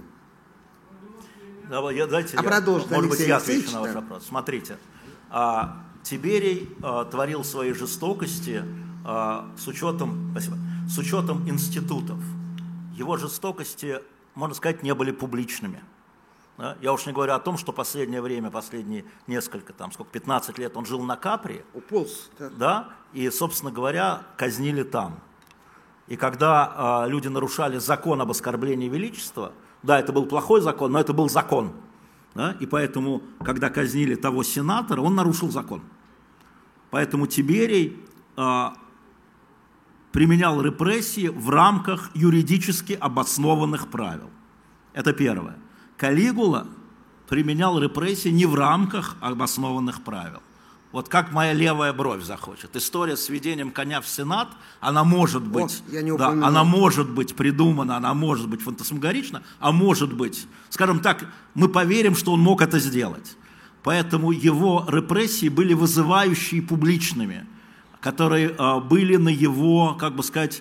Дайте продолжит может быть, Алексей я Алексеевич, отвечу на ваш да. вопрос. Смотрите, Тиберий творил свои жестокости с учетом институтов. Его жестокости, можно сказать, не были публичными. Да? Я уж не говорю о том, что последнее время, последние несколько, 15 лет он жил на Капри. Уполз. Да, и, собственно говоря, казнили там. И когда люди нарушали закон об оскорблении величества, да, это был плохой закон, но это был закон. Да? И поэтому, когда казнили того сенатора, он нарушил закон. Поэтому Тиберий применял репрессии в рамках юридически обоснованных правил. Это первое. Калигула применял репрессии не в рамках обоснованных правил. Вот как моя левая бровь захочет. История с введением коня в Сенат, она может быть, она может быть придумана, она может быть фантасмагорична, а может быть, скажем так, мы поверим, что он мог это сделать. Поэтому его репрессии были вызывающие публичными, которые были на его, как бы сказать,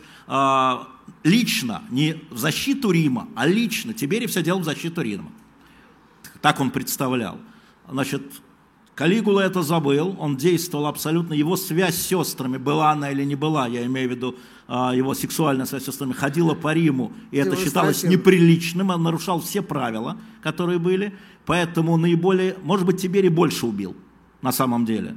лично, не в защиту Рима, а лично. Тиберий все делал в защиту Рима. Так он представлял. Значит, Калигула это забыл, он действовал абсолютно, его связь с сестрами, была она или не была, я имею в виду его сексуальная связь с сестрами, ходила по Риму, и это считалось неприличным, он нарушал все правила, которые были, поэтому наиболее, может быть, Тиберий больше убил, на самом деле.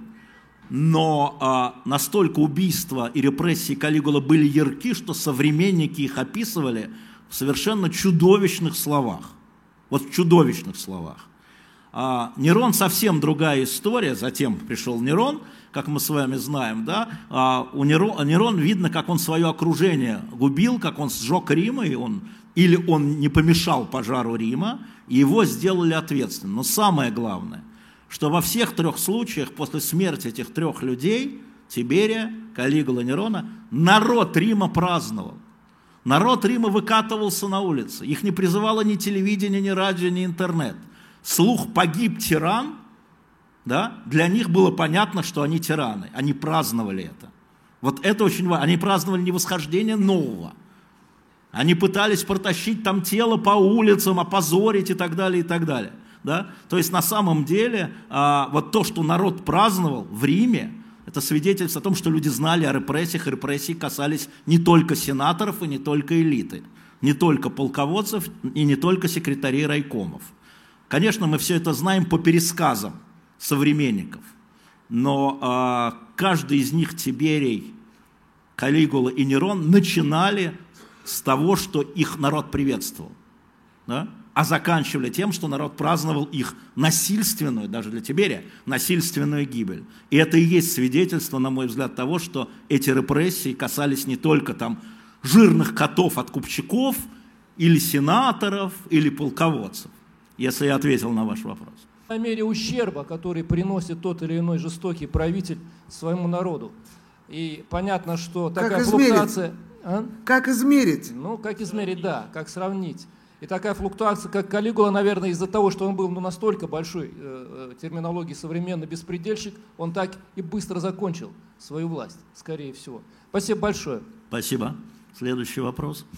Но настолько убийства и репрессии Калигулы были ярки, что современники их описывали в совершенно чудовищных словах. Вот в чудовищных словах. Нерон совсем другая история, затем пришел Нерон, как мы с вами знаем, да? Нерон видно, как он свое окружение губил, как он сжег Рим, или он не помешал пожару Рима, и его сделали ответственным. Но самое главное, что во всех трех случаях после смерти этих трех людей, Тиберия, Калигулы, Нерона, народ Рима праздновал. Народ Рима выкатывался на улицы. Их не призывало ни телевидение, ни радио, ни интернет. Слух «погиб тиран», да, для них было понятно, что они тираны. Они праздновали это. Вот это очень важно. Они праздновали не восхождение нового. Они пытались протащить там тело по улицам, опозорить и так далее, и так далее. Да? То есть на самом деле вот то, что народ праздновал в Риме, это свидетельство о том, что люди знали о репрессиях, и репрессии касались не только сенаторов и не только элиты, не только полководцев и не только секретарей райкомов. Конечно, мы все это знаем по пересказам современников, но каждый из них, Тиберий, Калигула и Нерон, начинали с того, что их народ приветствовал, да? А заканчивали тем, что народ праздновал их насильственную, даже для Тиберия, насильственную гибель. И это и есть свидетельство, на мой взгляд, того, что эти репрессии касались не только там жирных котов от купчаков, или сенаторов, или полководцев, если я ответил на ваш вопрос. По мере ущерба, который приносит тот или иной жестокий правитель своему народу. И понятно, что такая флуктуация... Как измерить? Ну, как измерить, да, как сравнить. И такая флуктуация, как Калигула, наверное, из-за того, что он был настолько большой терминологии современный беспредельщик, он так и быстро закончил свою власть, скорее всего. Спасибо большое. Спасибо. Следующий вопрос.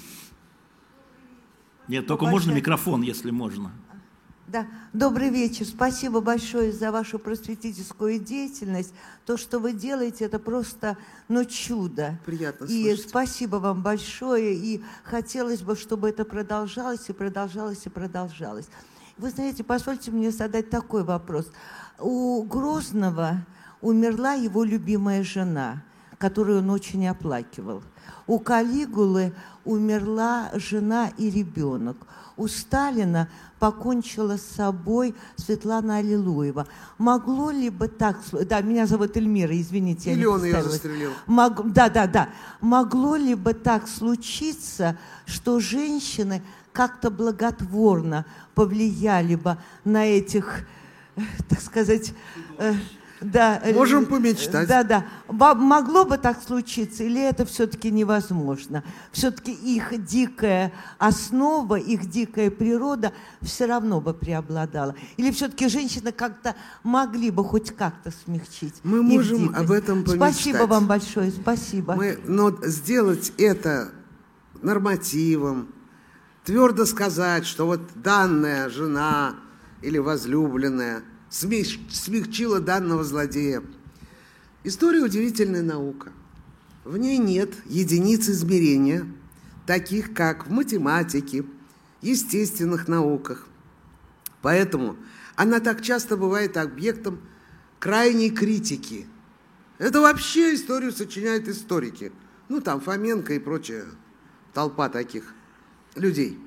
Нет, только можно микрофон, если можно. Да, добрый вечер. Спасибо большое за вашу просветительскую деятельность. То, что вы делаете, это просто, чудо. Приятно и слышать. спасибо вам большое. И хотелось бы, чтобы это продолжалось и продолжалось и продолжалось. Вы знаете, позвольте мне задать такой вопрос. У Грозного умерла его любимая жена, которую он очень оплакивал. У Калигулы умерла жена и ребенок. У Сталина покончила с собой Светлана Аллилуева. Могло ли бы так... Да, меня зовут Эльмира, извините. Или он ее застрелил. Да. Могло ли бы так случиться, что женщины как-то благотворно повлияли бы на этих, так сказать... Да, можем помечтать. Да. Могло бы так случиться, или это все-таки невозможно? Все-таки их дикая основа, их дикая природа все равно бы преобладала? Или все-таки женщины как-то могли бы хоть как-то смягчить? Мы можем об этом помечтать. Спасибо вам большое, спасибо. Но сделать это нормативом, твердо сказать, что вот данная жена или возлюбленная смягчила данного злодея. История — удивительная наука. В ней нет единиц измерения, таких как в математике, естественных науках. Поэтому она так часто бывает объектом крайней критики. Это вообще историю сочиняют историки. Там Фоменко и прочая толпа таких людей.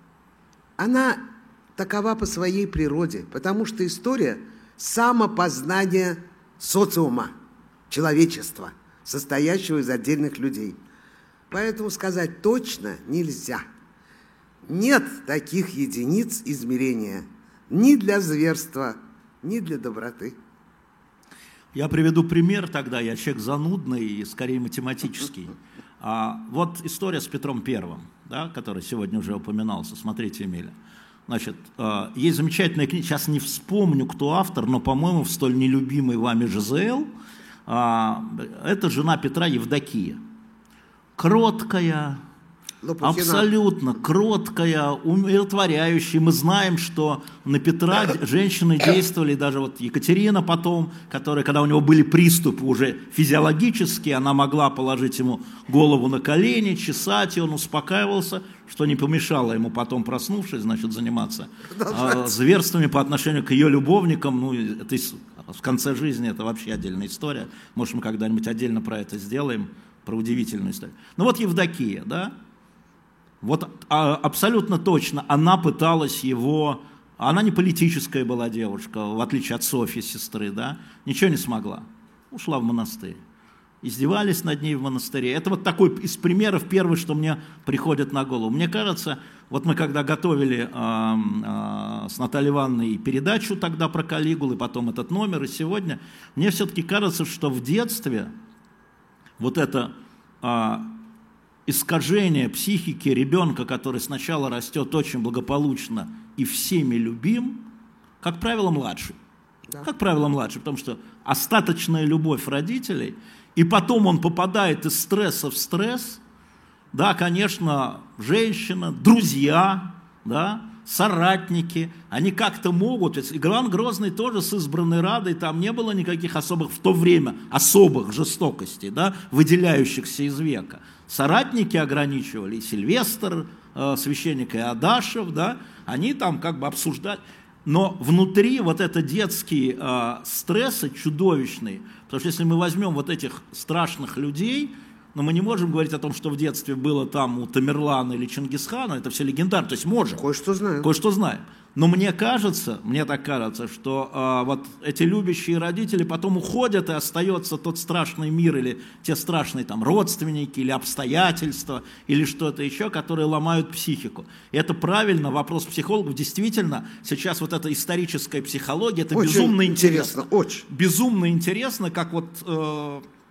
Она такова по своей природе, потому что история – самопознание социума, человечества, состоящего из отдельных людей. Поэтому сказать точно нельзя. Нет таких единиц измерения ни для зверства, ни для доброты. Я приведу пример тогда, я человек занудный и скорее математический. Вот история с Петром Первым, да, который сегодня уже упоминался, смотрите, Эмиля. Значит, есть замечательная книга, сейчас не вспомню, кто автор, но, по-моему, в столь нелюбимой вами ЖЗЛ, это жена Петра Евдокия. Кроткая, Лопухина. Абсолютно кроткая, умиротворяющая. Мы знаем, что на Петра женщины действовали, даже вот Екатерина потом, которая, когда у него были приступы уже физиологические, она могла положить ему голову на колени, чесать, и он успокаивался, что не помешало ему потом, проснувшись, значит, заниматься зверствами по отношению к ее любовникам. Это в конце жизни это вообще отдельная история. Может, мы когда-нибудь отдельно про это сделаем, про удивительную историю. Вот Евдокия, да? Вот абсолютно точно она пыталась его... Она не политическая была девушка, в отличие от Софьи, сестры, да? Ничего не смогла. Ушла в монастырь. Издевались над ней в монастыре. Это вот такой из примеров первый, что мне приходит на голову. Мне кажется, вот мы когда готовили с Натальей Ивановной передачу тогда про Калигулу, и потом этот номер, и сегодня, мне все-таки кажется, что в детстве вот это... искажение психики ребенка, который сначала растет очень благополучно и всеми любим, как правило, младший. Да. Как правило, младший, потому что остаточная любовь родителей, и потом он попадает из стресса в стресс, да, конечно, женщина, друзья, да, соратники, они как-то могут, ведь Иван Грозный тоже с избранной Радой, там не было никаких особых, в то время, особых жестокостей, да, выделяющихся из века. Соратники ограничивали, и Сильвестр, священник, и Адашев, да, они там как бы обсуждали. Но внутри вот это детские стрессы чудовищные, потому что если мы возьмем вот этих страшных людей, но мы не можем говорить о том, что в детстве было там у Тамерлана или Чингисхана, это все легендарно, то есть можем. Кое-что знаем. Кое-что знаем. Но мне так кажется, что вот эти любящие родители потом уходят, и остается тот страшный мир, или те страшные там родственники, или обстоятельства, или что-то еще, которые ломают психику. И это правильно, вопрос психологов. Действительно, сейчас вот эта историческая психология, это очень безумно интересно. Очень. Безумно интересно, как вот...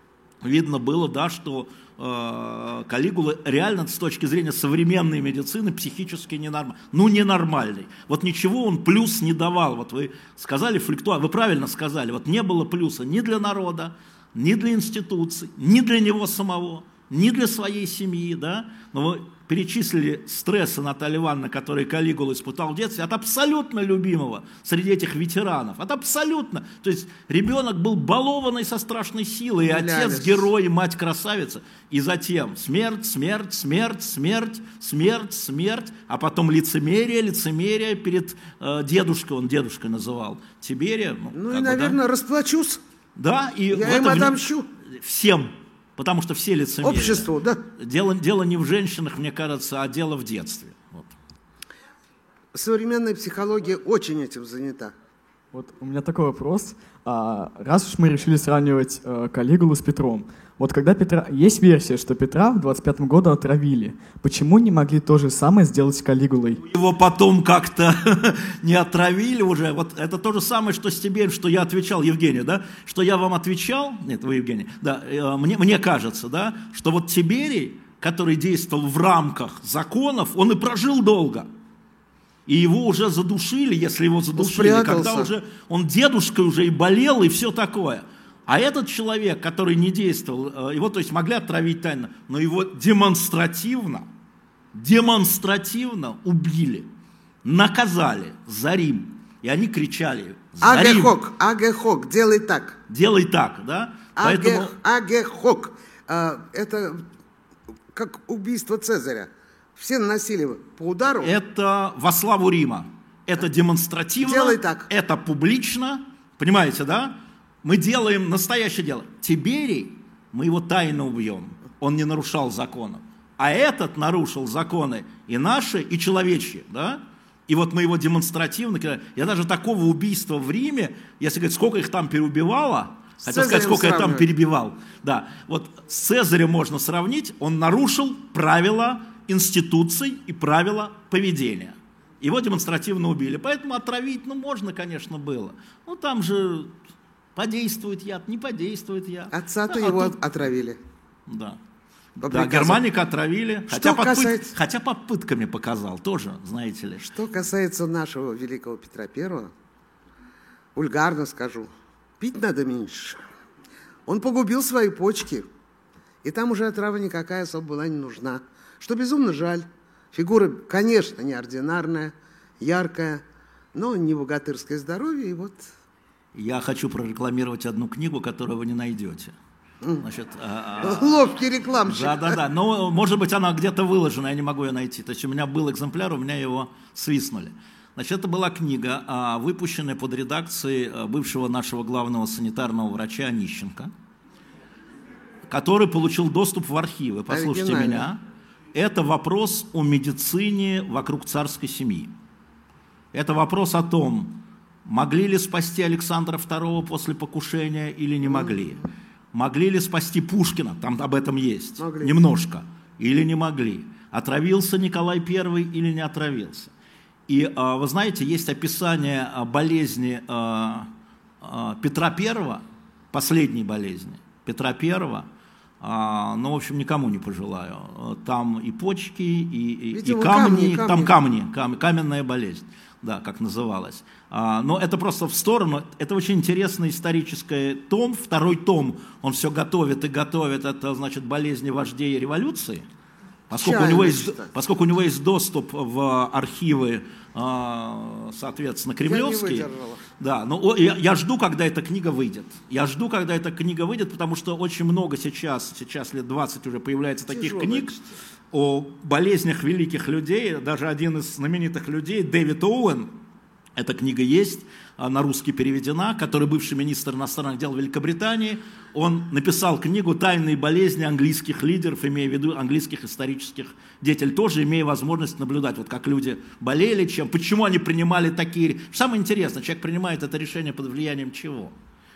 видно было, да, что Калигула реально с точки зрения современной медицины психически ненормальный. Вот ничего он плюс не давал. Вот вы сказали вы правильно сказали, вот не было плюса ни для народа, ни для институций, ни для него самого, ни для своей семьи, да. Но вы перечислили стрессы, Наталья Ивановна, которые Калигула испытал в детстве, от абсолютно любимого среди этих ветеранов, от абсолютно. То есть ребенок был балованный со страшной силой, и отец герой, и мать красавица, и затем смерть, смерть, смерть, смерть, смерть, смерть, а потом лицемерие перед дедушкой, он дедушкой называл Тиберия. Ну и, наверное, расплачусь. Да, и я им отомщу. Всем. Потому что все лицемерие. Обществу, да. Дело не в женщинах, мне кажется, а дело в детстве. Вот. Современная психология очень этим занята. Вот у меня такой вопрос. Раз уж мы решили сравнивать Калигулу с Петром, вот когда есть версия, что Петра в 25-м году отравили, почему не могли то же самое сделать с Калигулой? Его потом как-то не отравили уже. Вот это то же самое, что с Тиберием, что я отвечал, Евгений, да? Что я вам отвечал, нет, вы, Евгений, да, мне кажется, да, что вот Тиберий, который действовал в рамках законов, он и прожил долго. И его уже задушили, если его задушили, когда уже он дедушкой уже и болел, и все такое. А этот человек, который не действовал, его, то есть, могли отравить тайно, но его демонстративно убили, наказали за Рим. И они кричали: за Рим. Агехок, делай так. Делай так, да? Агехок. Это как убийство Цезаря. Все наносили по удару. Это во славу Рима. Это демонстративно. Делай так. Это публично. Понимаете, да? Мы делаем настоящее дело. Тиберий, мы его тайно убьем. Он не нарушал законов. А этот нарушил законы и наши, и человечьи, да? И вот мы его демонстративно... Я даже такого убийства в Риме, если говорить, сколько их там переубивало, хотел сказать, сколько я там перебивал. Да, вот с Цезарем можно сравнить, он нарушил правила институций и правила поведения. Его демонстративно убили. Поэтому отравить, можно, конечно, было. Но там же подействует яд, не подействует яд. Отца-то его отравили. Да. Да, Германика отравили, хотя под пытками показал, тоже, знаете ли. Что касается нашего великого Петра I, вульгарно скажу, пить надо меньше. Он погубил свои почки, и там уже отрава никакая особо была не нужна. Что безумно жаль. Фигура, конечно, неординарная, яркая, но не богатырское здоровье, и вот... Я хочу прорекламировать одну книгу, которую вы не найдете. Значит, ловкий рекламщик. Да. Но, может быть, она где-то выложена, я не могу ее найти. То есть у меня был экземпляр, у меня его свистнули. Значит, это была книга, выпущенная под редакцией бывшего нашего главного санитарного врача Онищенко, который получил доступ в архивы. Послушайте меня. Это вопрос о медицине вокруг царской семьи. Это вопрос о том, могли ли спасти Александра II после покушения или не могли. Могли ли спасти Пушкина, там об этом есть, немножко, или не могли. Отравился Николай I или не отравился. И вы знаете, есть описание болезни Петра I, последней болезни Петра I, в общем, никому не пожелаю. Там и почки, и камни, там каменная болезнь, да, как называлась. Но это просто в сторону. Это очень интересный исторический том, второй том. Он все готовит и готовит. Это, значит, болезни вождей революции. Поскольку у него есть доступ в архивы, соответственно, кремлевские. Да, но я жду, когда эта книга выйдет. Потому что очень много сейчас лет 20 уже появляется таких книг о болезнях великих людей. Даже один из знаменитых людей, Дэвид Оуэн, эта книга есть, на русский переведена, который бывший министр иностранных дел Великобритании. Он написал книгу «Тайные болезни английских лидеров», имея в виду английских исторических деятелей, тоже имея возможность наблюдать, вот как люди болели, почему они принимали такие... Самое интересное, человек принимает это решение под влиянием чего?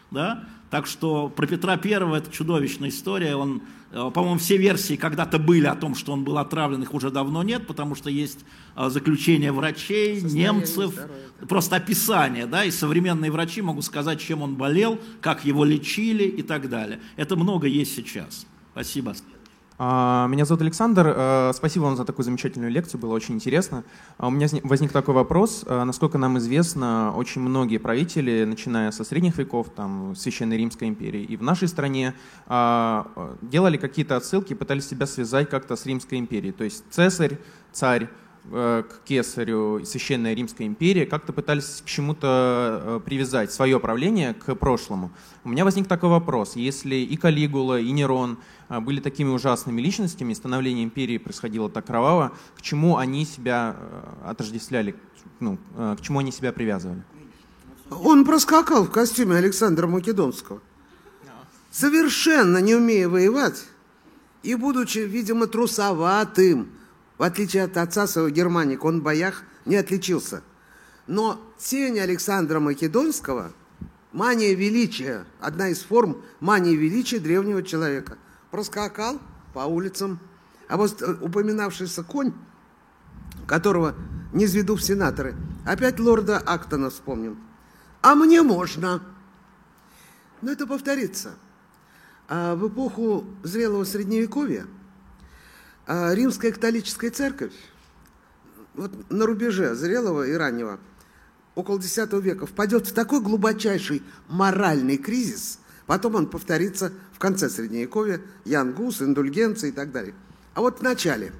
да? Так что про Петра I это чудовищная история. Он, по-моему, все версии когда-то были о том, что он был отравлен, их уже давно нет, потому что есть заключения врачей, немцев, просто описание, да, и современные врачи могут сказать, чем он болел, как его лечили и так далее. Это много есть сейчас. Спасибо. Меня зовут Александр. Спасибо вам за такую замечательную лекцию, было очень интересно. У меня возник такой вопрос. Насколько нам известно, очень многие правители, начиная со средних веков, там, Священной Римской империи, и в нашей стране делали какие-то отсылки, пытались себя связать как-то с Римской империей. То есть цесарь, царь, к кесарю, Священная Римская империя, как-то пытались к чему-то привязать свое правление к прошлому. У меня возник такой вопрос. Если и Калигула, и Нерон были такими ужасными личностями, и становление империи происходило так кроваво, к чему они себя отождествляли, к чему они себя привязывали? Он проскакал в костюме Александра Македонского, совершенно не умея воевать и будучи, видимо, трусоватым. В отличие от отца своего Германика, он в боях не отличился. Но тень Александра Македонского, мания величия, одна из форм мании величия древнего человека, проскакал по улицам. А вот упоминавшийся конь, которого не низведу в сенаторы, опять лорда Актона вспомним. А мне можно. Но это повторится. А в эпоху зрелого Средневековья Римская католическая церковь, вот на рубеже зрелого и раннего, около X века, впадет в такой глубочайший моральный кризис, потом он повторится в конце Средневековья, Ян Гус, индульгенции и так далее. А вот в начале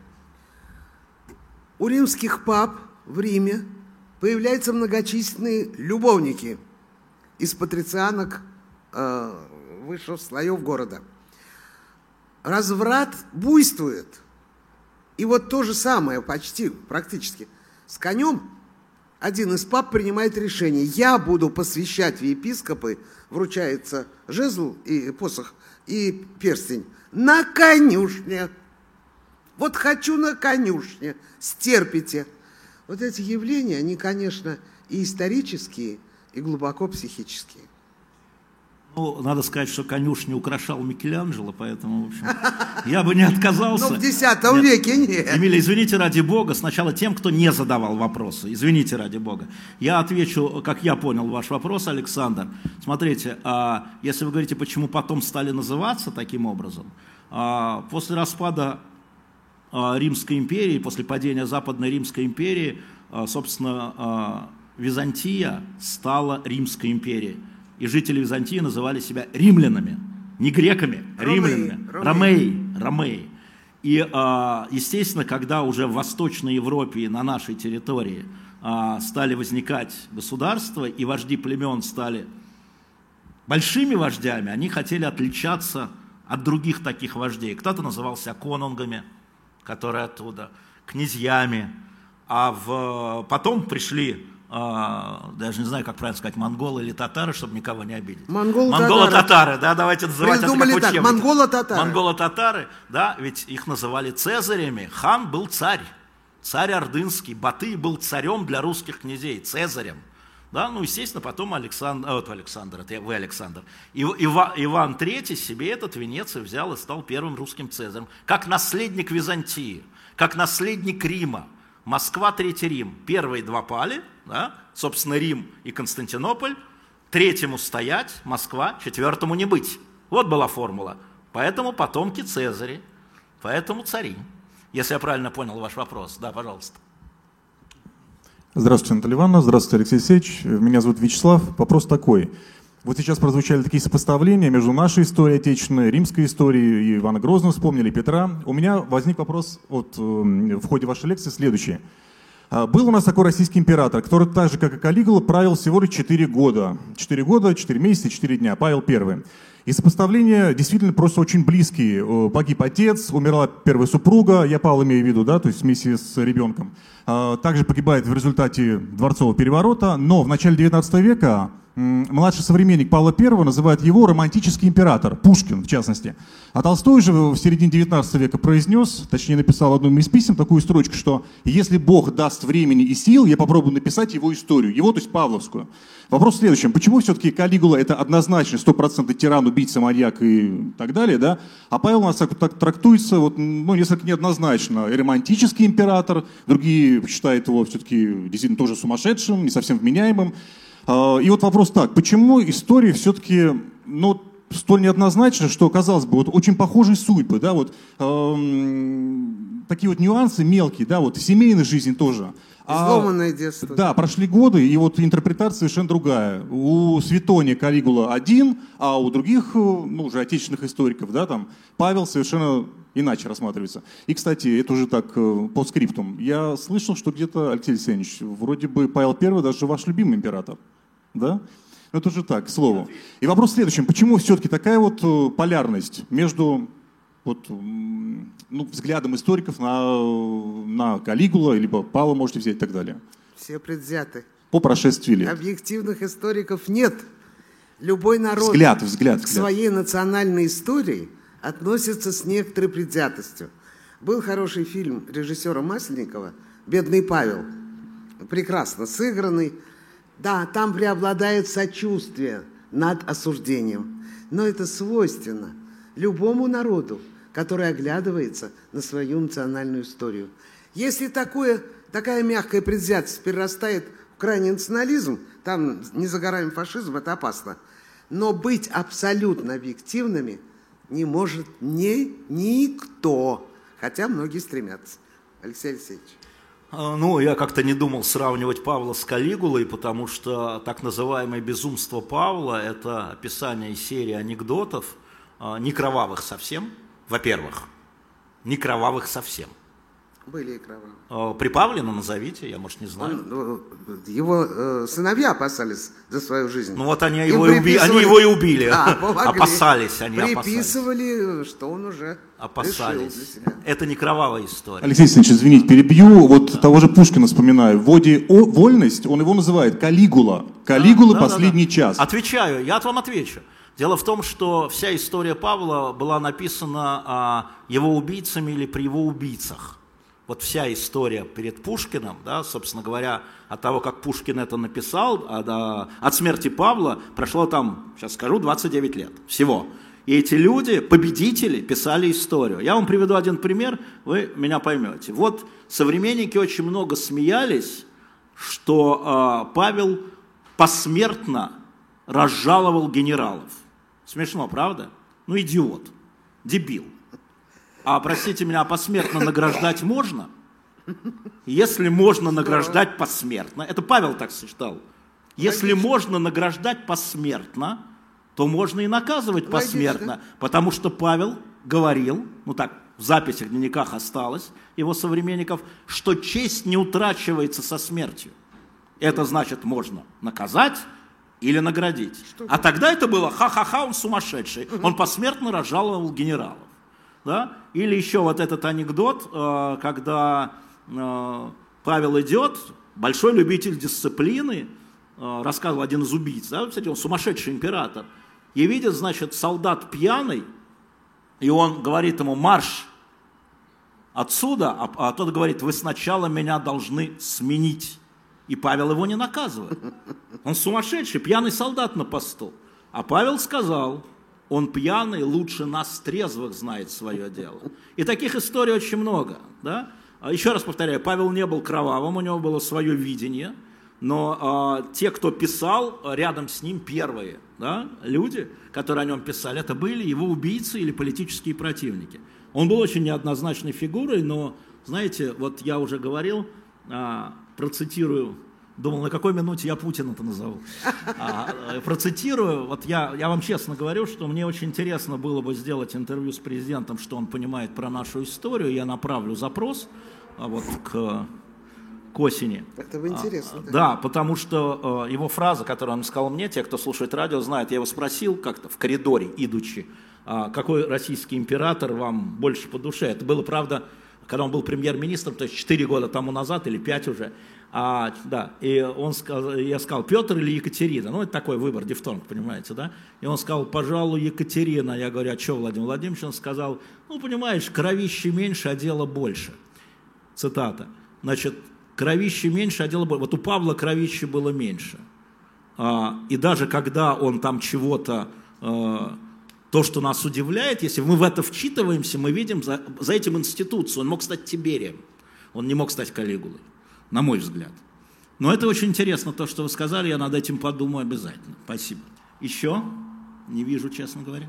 у римских пап в Риме появляются многочисленные любовники из патрицианок высших слоев города. Разврат буйствует. И вот то же самое, практически, с конем один из пап принимает решение. Я буду посвящать в епископы, вручается жезл и посох, и перстень, на конюшне. Вот хочу на конюшне, стерпите. Вот эти явления, они, конечно, и исторические, и глубоко психические. Ну, надо сказать, что конюшню украшал Микеланджело, поэтому, в общем, я бы не отказался. Но в X веке нет. Эмилия, извините ради бога, сначала тем, кто не задавал вопросы. Извините ради бога. Я отвечу, как я понял ваш вопрос, Александр. Смотрите, если вы говорите, почему потом стали называться таким образом, после распада Римской империи, после падения Западной Римской империи, собственно, Византия стала Римской империей. И жители Византии называли себя римлянами, не греками, римлянами, ромеи. И, естественно, когда уже в Восточной Европе и на нашей территории стали возникать государства, и вожди племен стали большими вождями, они хотели отличаться от других таких вождей. Кто-то назывался конунгами, которые оттуда, князьями, потом пришли... даже не знаю, как правильно сказать, монголы или татары, чтобы никого не обидеть. Монголо-татары, да, давайте называть это как учебник. Монголо-татары. Монголо-татары, да, ведь их называли цезарями. Хан был царь ордынский, Батый был царем для русских князей, цезарем. Да, ну, естественно, потом Иван III себе этот венец и взял и стал первым русским цезарем, как наследник Византии, как наследник Рима. Москва, Третий Рим. Первые два пали, да, собственно, Рим и Константинополь. Третьему стоять, Москва, четвертому не быть. Вот была формула. Поэтому потомки Цезаря, поэтому цари. Если я правильно понял ваш вопрос. Да, пожалуйста. Здравствуйте, Наталья Ивановна. Здравствуйте, Алексей Алексеевич. Меня зовут Вячеслав. Вопрос такой. Вот сейчас прозвучали такие сопоставления между нашей историей отечественной, римской историей, и Ивана Грозного вспомнили, Петра. У меня возник вопрос в ходе вашей лекции следующий. Был у нас такой российский император, который так же, как и Калигула, правил всего лишь 4 года. 4 года, 4 месяца, 4 дня. Павел I. И сопоставления действительно просто очень близкие. Погиб отец, умерла первая супруга, я Павла имею в виду, да, то есть вместе с ребенком. Также погибает в результате дворцового переворота, но в начале 19 века младший современник Павла I называет его романтический император, Пушкин в частности. А Толстой же в середине 19 века произнес, точнее написал в одном из писем такую строчку, что «если Бог даст времени и сил, я попробую написать его историю», его, то есть павловскую. Вопрос в следующем. Почему все-таки Калигула это однозначно 100% тиран, убийца, маньяк и так далее, да? А Павел у нас так трактуется вот, ну, несколько неоднозначно. Романтический император, другие считают его все-таки действительно тоже сумасшедшим, не совсем вменяемым. И вот вопрос так, почему истории все-таки, ну, столь неоднозначно, что, казалось бы, вот очень похожие судьбы, да, вот такие вот нюансы мелкие, да, вот в семейной жизни тоже. Изломанное детство. Да, прошли годы, и вот интерпретация совершенно другая. У Светония Калигула один, а у других, ну, уже отечественных историков, да, там, Павел совершенно иначе рассматривается. И, кстати, это уже так по скриптум. Я слышал, что где-то, Алексей Алексеевич, вроде бы Павел I даже ваш любимый император, да? Но это уже так, к слову. И вопрос в следующем. Почему все-таки такая вот полярность между вот, ну, взглядом историков на Калигула, либо Павла можете взять и так далее? Все предвзяты. По прошествии лет. Объективных историков нет. Любой народ взгляд. к своей национальной истории относится с некоторой предвзятостью. Был хороший фильм режиссера Масленникова «Бедный Павел». Прекрасно сыгранный. Да, там преобладает сочувствие над осуждением. Но это свойственно любому народу, который оглядывается на свою национальную историю. Если такая мягкая предвзятость перерастает в крайний национализм, там не за горами фашизм, это опасно. Но быть абсолютно объективными не может никто, хотя многие стремятся. Алексей Алексеевич. Ну, я как-то не думал сравнивать Павла с Калигулой, потому что так называемое безумство Павла – это описание серии анекдотов, не кровавых совсем, во-первых, не кровавых совсем. Были и кровавые. При Павле, ну, назовите, я, может, не знаю. Его сыновья опасались за свою жизнь. Ну, вот они его и убили. Да, опасались, они приписывали, что он уже опасались. Решил для себя. Это не кровавая история. Алексей Алексеевич, извините, перебью. Вот того же Пушкина вспоминаю. В «Оде «Вольность» он его называет Калигула. Калигула последний час. Отвечаю, я вам отвечу. Дело в том, что вся история Павла была написана его убийцами или при его убийцах. Вот вся история перед Пушкиным, да, собственно говоря, от того, как Пушкин это написал, от смерти Павла прошло там, сейчас скажу, 29 лет всего. И эти люди, победители, писали историю. Я вам приведу один пример, вы меня поймете. Вот современники очень много смеялись, что Павел посмертно разжаловал генералов. Смешно, правда? Ну, идиот, дебил. А, простите меня, посмертно награждать можно? Если можно награждать посмертно, это Павел так считал, если можно награждать посмертно, то можно и наказывать посмертно, потому что Павел говорил, ну так, в записях, в дневниках осталось, его современников, что честь не утрачивается со смертью. Это значит, можно наказать или наградить. А тогда это было ха-ха-ха, он сумасшедший, он посмертно разжаловал генералов. Да? Или еще вот этот анекдот, когда Павел идет, большой любитель дисциплины, рассказывал один из убийц, да, кстати, он сумасшедший император, и видит, значит, солдат пьяный, и он говорит ему: марш отсюда, а тот говорит: вы сначала меня должны сменить. И Павел его не наказывает. Он сумасшедший, пьяный солдат на посту. А Павел сказал: он пьяный, лучше нас трезвых знает свое дело. И таких историй очень много. Да? Еще раз повторяю, Павел не был кровавым, у него было свое видение, но те, кто писал рядом с ним, первые, да, люди, которые о нем писали, это были его убийцы или политические противники. Он был очень неоднозначной фигурой, но, знаете, вот я уже говорил, процитирую, думал, на какой минуте я Путина-то назову. Процитирую, вот я вам честно говорю, что мне очень интересно было бы сделать интервью с президентом, что он понимает про нашу историю. Я направлю запрос вот к осени. Это интересно. Да, потому что его фраза, которую он сказал мне, те, кто слушает радио, знают, я его спросил как-то в коридоре, идучи, какой российский император вам больше по душе. Это было, правда, когда он был премьер-министром, то есть 4 года тому назад или 5 уже. Да, и я сказал, Петр или Екатерина? Ну, это такой выбор, дифтонг, понимаете, да? И он сказал, пожалуй, Екатерина. Я говорю, а что, Владимир Владимирович? Он сказал, ну, понимаешь, кровище меньше, а дела больше. Цитата. Значит, кровище меньше, а дела больше. Вот у Павла кровище было меньше. И даже когда он там чего-то, то, что нас удивляет, если мы в это вчитываемся, мы видим за этим институцию. Он мог стать Тиберием, он не мог стать Калигулой. На мой взгляд. Но это очень интересно, то, что вы сказали, я над этим подумаю обязательно. Спасибо. Еще? Не вижу, честно говоря.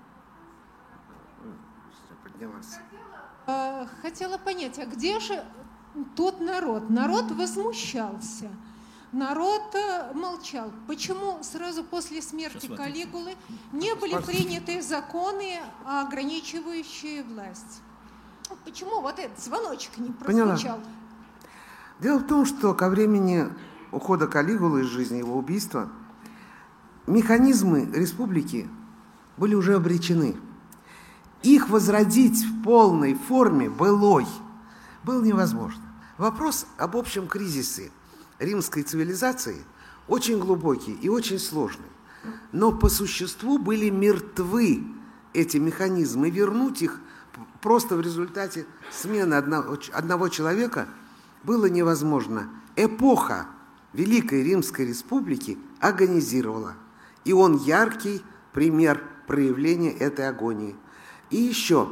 Хотела понять, а где же тот народ? Народ возмущался, народ молчал. Почему сразу после смерти Калигулы не были приняты законы, ограничивающие власть? Почему вот этот звоночек не прозвучал? Поняла. Дело в том, что ко времени ухода Калигулы из жизни, его убийства, механизмы республики были уже обречены. Их возродить в полной форме былой было невозможно. Вопрос об общем кризисе римской цивилизации очень глубокий и очень сложный. Но по существу были мертвы эти механизмы. Вернуть их просто в результате смены одного человека было невозможно. Эпоха Великой Римской Республики агонизировала. И он яркий пример проявления этой агонии. И еще,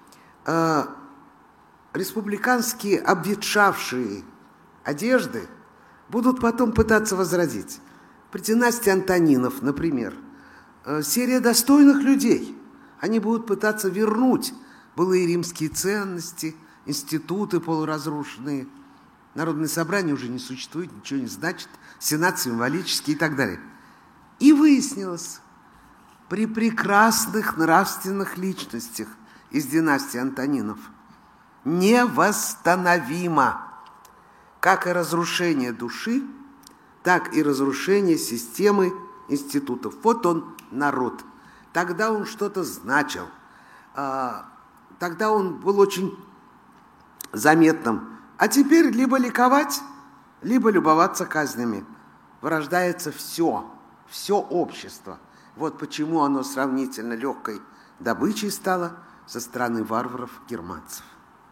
республиканские обветшавшие одежды будут потом пытаться возродить. При династии Антонинов, например, серия достойных людей. Они будут пытаться вернуть былые римские ценности, институты полуразрушенные. Народное собрание уже не существует, ничего не значит, сенат символический и так далее. И выяснилось, при прекрасных нравственных личностях из династии Антонинов невосстановимо как и разрушение души, так и разрушение системы институтов. Вот он, народ. Тогда он что-то значил. Тогда он был очень заметным. А теперь либо ликовать, либо любоваться казнями. Вырождается все общество. Вот почему оно сравнительно легкой добычей стало со стороны варваров-германцев.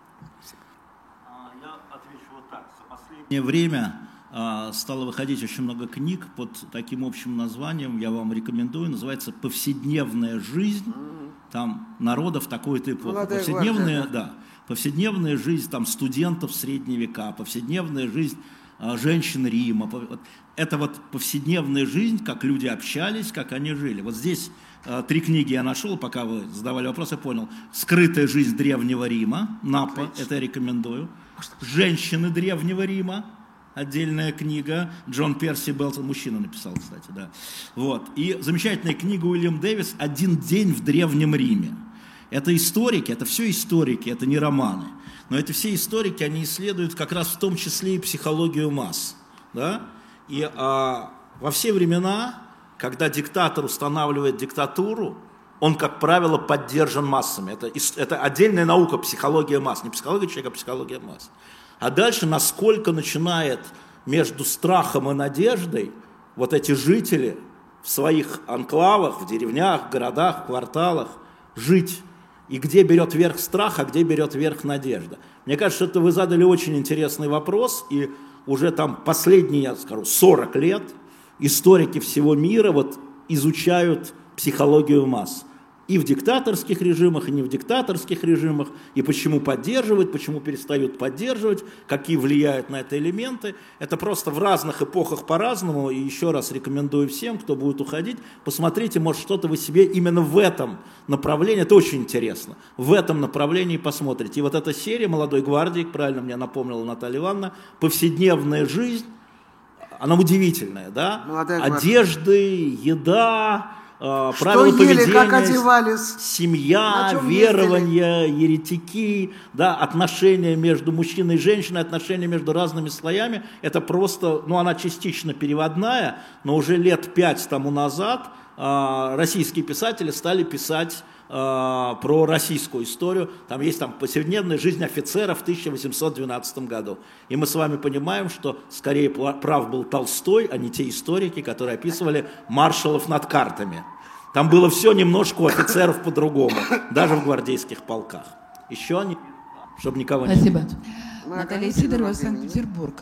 Я отвечу вот так. За последнее время стало выходить очень много книг под таким общим названием, я вам рекомендую, называется «Повседневная жизнь». Там народов такой-то эпохи. Повседневная жизнь там, студентов в средние века, повседневная жизнь женщин Рима. Это вот повседневная жизнь, как люди общались, как они жили. Вот здесь 3 книги я нашел, пока вы задавали вопрос, я понял. «Скрытая жизнь древнего Рима», Напа, это я рекомендую. «Женщины древнего Рима», отдельная книга, Джон Перси Белтон, мужчина написал, кстати, да. Вот. И замечательная книга Уильям Дэвис «Один день в древнем Риме». Это историки, это все историки, это не романы. Но это все историки, они исследуют как раз в том числе и психологию масс. Да? И во все времена, когда диктатор устанавливает диктатуру, он, как правило, поддержан массами. Это отдельная наука, психология масс. Не психология человека, а психология масс. А дальше, насколько начинает между страхом и надеждой вот эти жители в своих анклавах, в деревнях, в городах, в кварталах жить. И где берет верх страх, а где берет верх надежда. Мне кажется, что вы задали очень интересный вопрос, и уже там последние, я скажу, 40 лет историки всего мира вот изучают психологию масс. И в диктаторских режимах, и не в диктаторских режимах, и почему поддерживают, почему перестают поддерживать, какие влияют на это элементы. Это просто в разных эпохах по-разному, и еще раз рекомендую всем, кто будет уходить, посмотрите, может, что-то вы себе именно в этом направлении, это очень интересно, в этом направлении посмотрите. И вот эта серия «Молодой гвардии», правильно мне напомнила Наталья Ивановна, «Повседневная жизнь», она удивительная, да? Одежды, еда, правила поведения, семья, верования, еретики, да, отношения между мужчиной и женщиной, отношения между разными слоями. Это просто, она частично переводная, но уже лет 5 тому назад российские писатели стали писать про российскую историю. Там есть повседневная жизнь офицера в 1812 году. И мы с вами понимаем, что скорее прав был Толстой, а не те историки, которые описывали маршалов над картами. Там было все немножко у офицеров по-другому, даже в гвардейских полках. Еще они, чтобы никого не... Спасибо. Наталья Сидорова, Санкт-Петербург.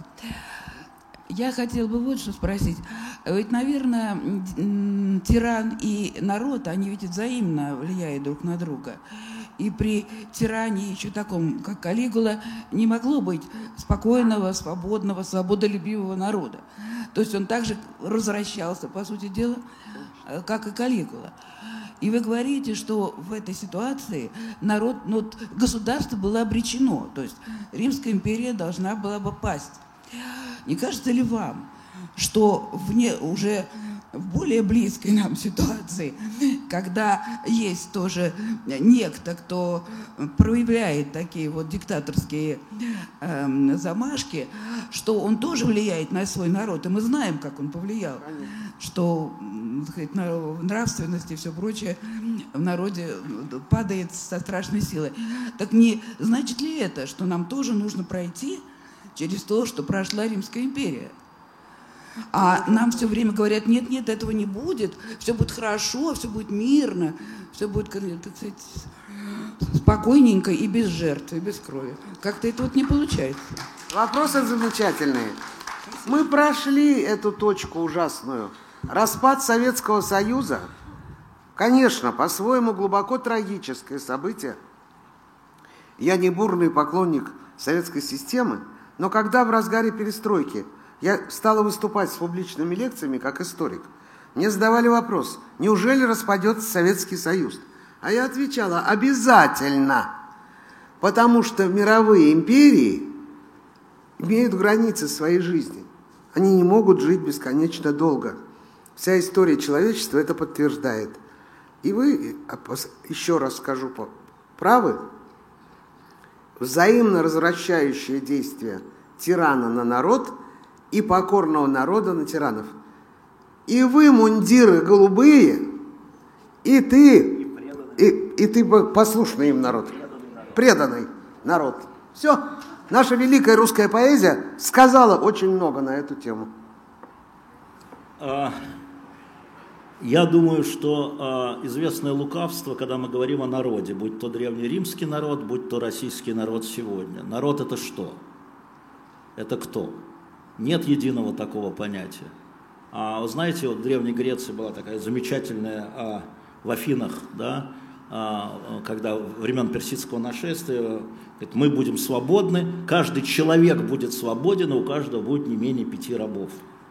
Я хотела бы вот что спросить. Ведь, наверное, тиран и народ, они ведь взаимно влияют друг на друга. И при тиране, еще таком, как Калигула, не могло быть спокойного, свободного, свободолюбивого народа. То есть он также развращался, по сути дела, как и Калигула. И вы говорите, что в этой ситуации государство было обречено, то есть Римская империя должна была бы пасть. Не кажется ли вам, что уже в более близкой нам ситуации, когда есть тоже некто, кто проявляет такие вот диктаторские замашки, что он тоже влияет на свой народ, и мы знаем, как он повлиял, что, так сказать, нравственность и все прочее в народе падает со страшной силой. Так не значит ли это, что нам тоже нужно пройти через то, что прошла Римская империя? А нам все время говорят, нет, этого не будет, все будет хорошо, все будет мирно, все будет, так сказать, спокойненько и без жертв, и без крови. Как-то это вот не получается. Вопросы замечательные. Мы прошли эту точку ужасную. Распад Советского Союза, конечно, по-своему глубоко трагическое событие. Я не бурный поклонник советской системы, но когда в разгаре перестройки я стала выступать с публичными лекциями как историк, мне задавали вопрос, неужели распадется Советский Союз? А я отвечала, обязательно, потому что мировые империи имеют границы своей жизни. Они не могут жить бесконечно долго. Вся история человечества это подтверждает. И вы, еще раз скажу, правы, взаимно развращающее действие тирана на народ и покорного народа на тиранов. И вы, мундиры голубые, и ты послушный им народ, преданный народ. Все, наша великая русская поэзия сказала очень много на эту тему. Я думаю, что известное лукавство, когда мы говорим о народе, будь то древнеримский народ, будь то российский народ сегодня. Народ – это что? Это кто? Нет единого такого понятия. Вы знаете, вот в Древней Греции была такая замечательная в Афинах, да, когда времен персидского нашествия, говорит, мы будем свободны, каждый человек будет свободен, и у каждого будет не менее 5 рабов.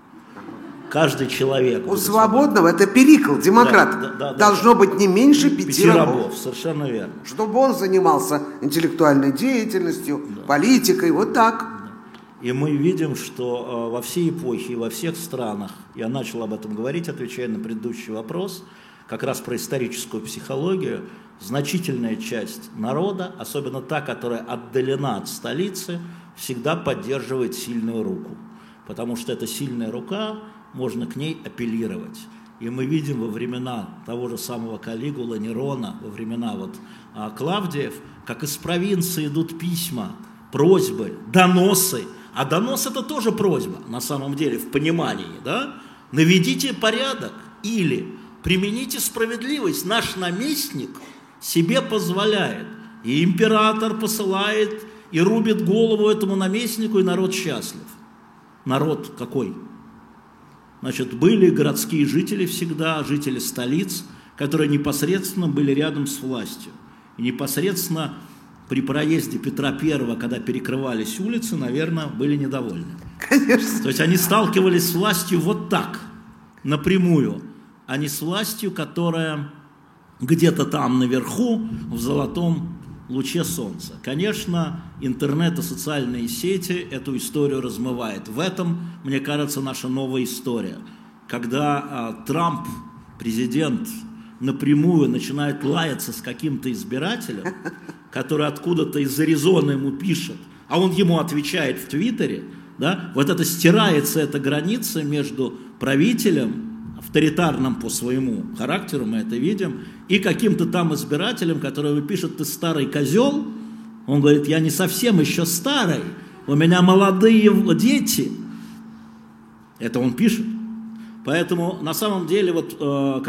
Каждый человек. У свободного, это Перикл, демократ, должно быть не меньше 5 рабов. Совершенно верно. Чтобы он занимался интеллектуальной деятельностью, политикой, вот так. И мы видим, что во всей эпохе и во всех странах, я начал об этом говорить, отвечая на предыдущий вопрос, как раз про историческую психологию, значительная часть народа, особенно та, которая отдалена от столицы, всегда поддерживает сильную руку. Потому что эта сильная рука, можно к ней апеллировать. И мы видим во времена того же самого Калигулы, Нерона, во времена Клавдиев, как из провинции идут письма, просьбы, доносы. А донос – это тоже просьба, на самом деле, в понимании, да? Наведите порядок или примените справедливость. Наш наместник себе позволяет. И император посылает и рубит голову этому наместнику, и народ счастлив. Народ какой? Значит, были городские жители всегда, жители столиц, которые непосредственно были рядом с властью. И непосредственно при проезде Петра I, когда перекрывались улицы, наверное, были недовольны. Конечно. То есть они сталкивались с властью вот так, напрямую, а не с властью, которая где-то там наверху, в золотом луче солнца. Конечно, интернет и социальные сети эту историю размывает. В этом, мне кажется, наша новая история. Когда Трамп, президент, напрямую начинает лаяться с каким-то избирателем, который откуда-то из Аризоны ему пишет, а он ему отвечает в Твиттере, да, вот это стирается эта граница между правителем авторитарным по своему характеру, мы это видим, и каким-то там избирателям, которые пишут: ты старый козел. Он говорит: я не совсем еще старый, у меня молодые дети. Это он пишет. Поэтому на самом деле, вот,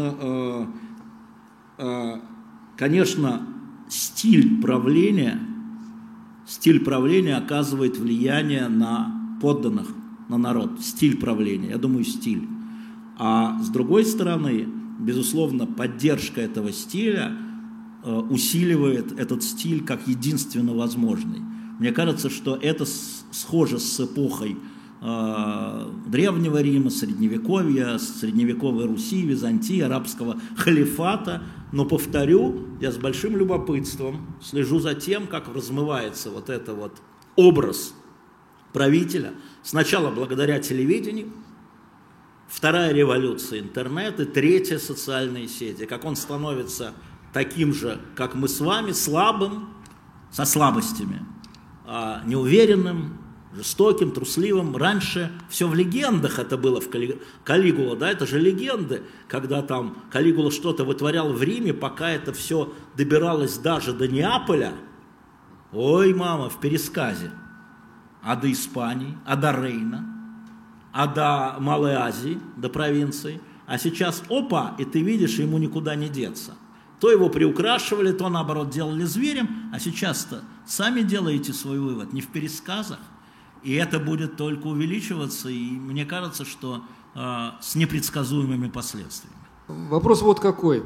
конечно, стиль правления оказывает влияние на подданных, на народ. Стиль правления, я думаю, стиль. А с другой стороны, безусловно, поддержка этого стиля усиливает этот стиль как единственно возможный. Мне кажется, что это схоже с эпохой Древнего Рима, Средневековья, Средневековой Руси, Византии, арабского халифата. Но, повторю, я с большим любопытством слежу за тем, как размывается вот этот вот образ правителя. Сначала благодаря телевидению, вторая революция — интернет, и третья — социальные сети. Как он становится таким же, как мы с вами, слабым, со слабостями, неуверенным, жестоким, трусливым. Раньше все в легендах это было, в Калигула, да, это же легенды, когда там Калигула что-то вытворял в Риме, пока это все добиралось даже до Неаполя. Ой, мама, в пересказе. А до Испании, а до Рейна, а до Малой Азии, до провинции. А сейчас опа, и ты видишь, ему никуда не деться. То его приукрашивали, то наоборот делали зверем, а сейчас-то сами делаете свой вывод, не в пересказах. И это будет только увеличиваться, и мне кажется, что с непредсказуемыми последствиями. Вопрос вот какой.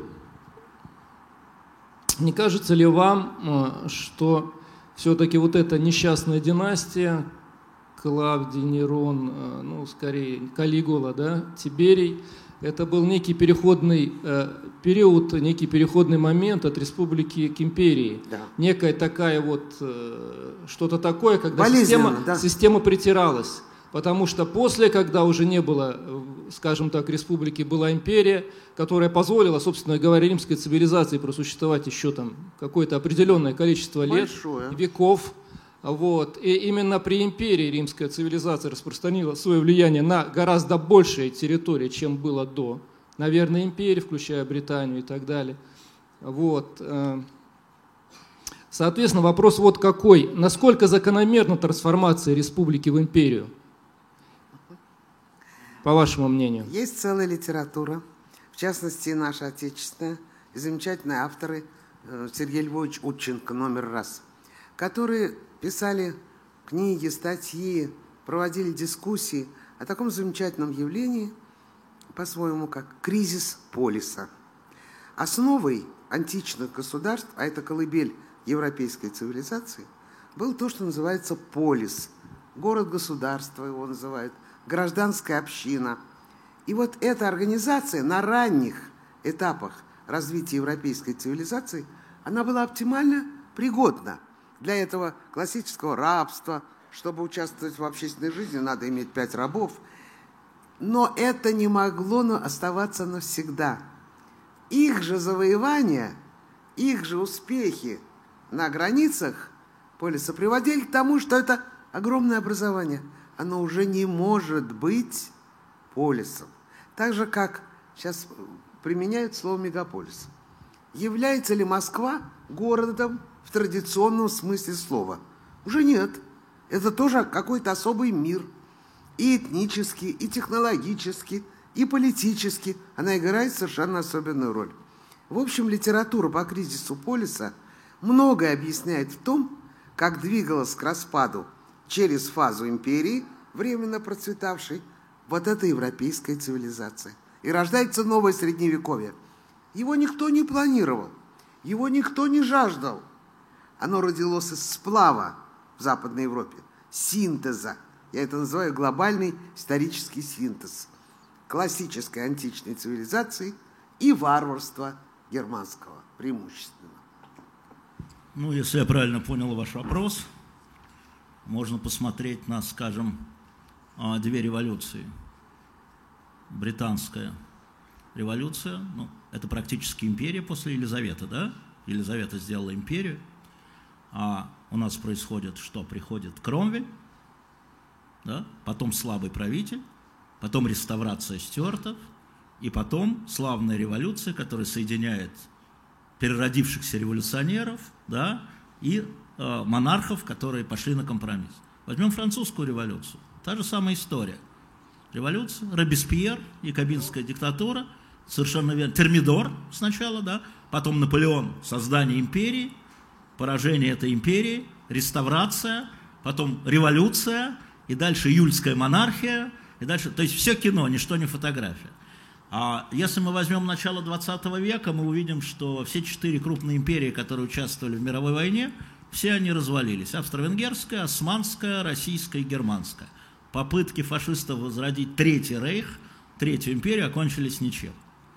Не кажется ли вам, что все-таки вот эта несчастная династия, Клавдий, Нерон, ну, скорее, Калигула, да, Тиберий, это был некий переходный период, некий переходный момент от республики к империи. Да. Некая такая вот, что-то такое, когда система притиралась. Потому что после, когда уже не было, скажем так, республики, была империя, которая позволила, собственно говоря, римской цивилизации просуществовать еще там какое-то определенное количество лет, веков. Вот. И именно при империи римская цивилизация распространила свое влияние на гораздо большие территории, чем было до, наверное, империи, включая Британию и так далее. Вот. Соответственно, вопрос вот какой. Насколько закономерна трансформация республики в империю? По вашему мнению. Есть целая литература, в частности, наша отечественная, и замечательные авторы Сергей Львович Удченко, номер раз, которые писали книги, статьи, проводили дискуссии о таком замечательном явлении, по-своему, как кризис полиса. Основой античных государств, а это колыбель европейской цивилизации, был то, что называется полис. Город-государство его называют, гражданская община. И вот эта организация на ранних этапах развития европейской цивилизации, она была оптимально пригодна. Для этого классического рабства, чтобы участвовать в общественной жизни, надо иметь 5 рабов. Но это не могло оставаться навсегда. Их же завоевания, их же успехи на границах полиса приводили к тому, что это огромное образование, оно уже не может быть полисом. Так же, как сейчас применяют слово «мегаполис». Является ли Москва городом в традиционном смысле слова? Уже нет. Это тоже какой-то особый мир. И этнически, и технологически, и политически. Она играет совершенно особенную роль. В общем, литература по кризису полиса многое объясняет в том, как двигалась к распаду через фазу империи, временно процветавшей, вот эта европейская цивилизация. И рождается новое Средневековье. Его никто не планировал, его никто не жаждал. Оно родилось из сплава в Западной Европе, синтеза. Я это называю глобальный исторический синтез классической античной цивилизации и варварства германского преимущественно. Ну, если я правильно понял ваш вопрос, можно посмотреть на, скажем, 2 революции. Британская революция, ну, это практически империя после Елизаветы, да? Елизавета сделала империю, а у нас происходит что? Приходит Кромвель, да? Потом слабый правитель, потом реставрация Стюартов, и потом славная революция, которая соединяет переродившихся революционеров, да, и монархов, которые пошли на компромисс. Возьмем французскую революцию. Та же самая история. Революция, Робеспьер, якобинская диктатура, совершенно верно. Термидор сначала, да, потом Наполеон, создание империи, поражение этой империи, реставрация, потом революция, и дальше июльская монархия, и дальше, то есть все кино, ничто не фотография. А если мы возьмем начало 20 века, мы увидим, что все 4 крупные империи, которые участвовали в мировой войне, все они развалились. Австро-Венгерская, Османская, Российская и Германская. Попытки фашистов возродить Третий рейх, Третью империю окончились ничем.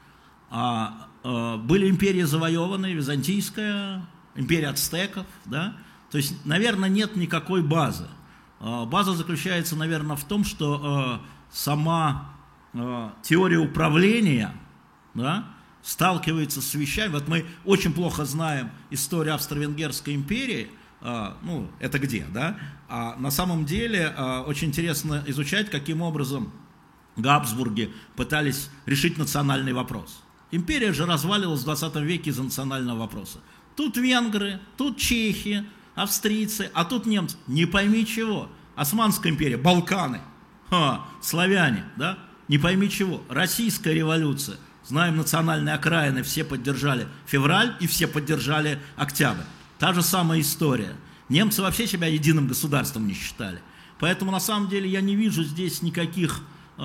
Были империи завоеванные, Византийская, империя ацтеков, да? То есть, наверное, нет никакой базы. База заключается, наверное, в том, что сама теория управления, да, сталкивается с вещами. Вот мы очень плохо знаем историю Австро-Венгерской империи, ну, это где, да? А на самом деле очень интересно изучать, каким образом Габсбурги пытались решить национальный вопрос. Империя же развалилась в 20 веке из-за национального вопроса. Тут венгры, тут чехи, австрийцы, а тут немцы. Не пойми чего. Османская империя, Балканы, славяне, да? Не пойми чего. Российская революция. Знаем национальные окраины, все поддержали февраль и все поддержали октябрь. Та же самая история. Немцы вообще себя единым государством не считали. Поэтому на самом деле я не вижу здесь никаких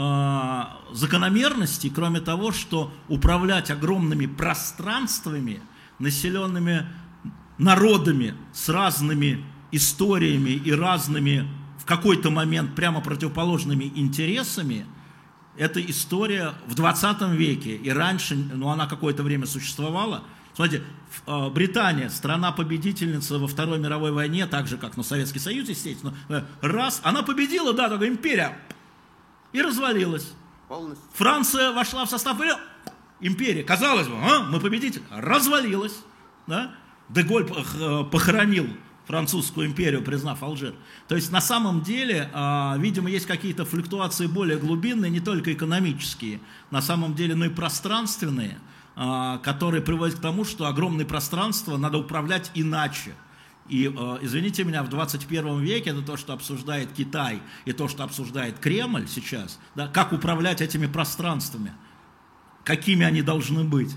закономерностей, кроме того, что управлять огромными пространствами, населенными народами с разными историями и разными в какой-то момент прямо противоположными интересами, эта история в 20 веке и раньше, ну, она какое-то время существовала. Смотрите, Британия, страна-победительница во Второй мировой войне, так же, как Советский Союз, естественно, раз, она победила, да, такая империя, и развалилась. Полностью. Франция вошла в состав империи. Казалось бы, мы победители. Развалилась. Да? Де-Голь похоронил французскую империю, признав Алжир. То есть на самом деле, видимо, есть какие-то флуктуации более глубинные, не только экономические, на самом деле, но и пространственные, которые приводят к тому, что огромное пространство надо управлять иначе. И, извините меня, в 21 веке это то, что обсуждает Китай, и то, что обсуждает Кремль сейчас, да, как управлять этими пространствами, какими они должны быть.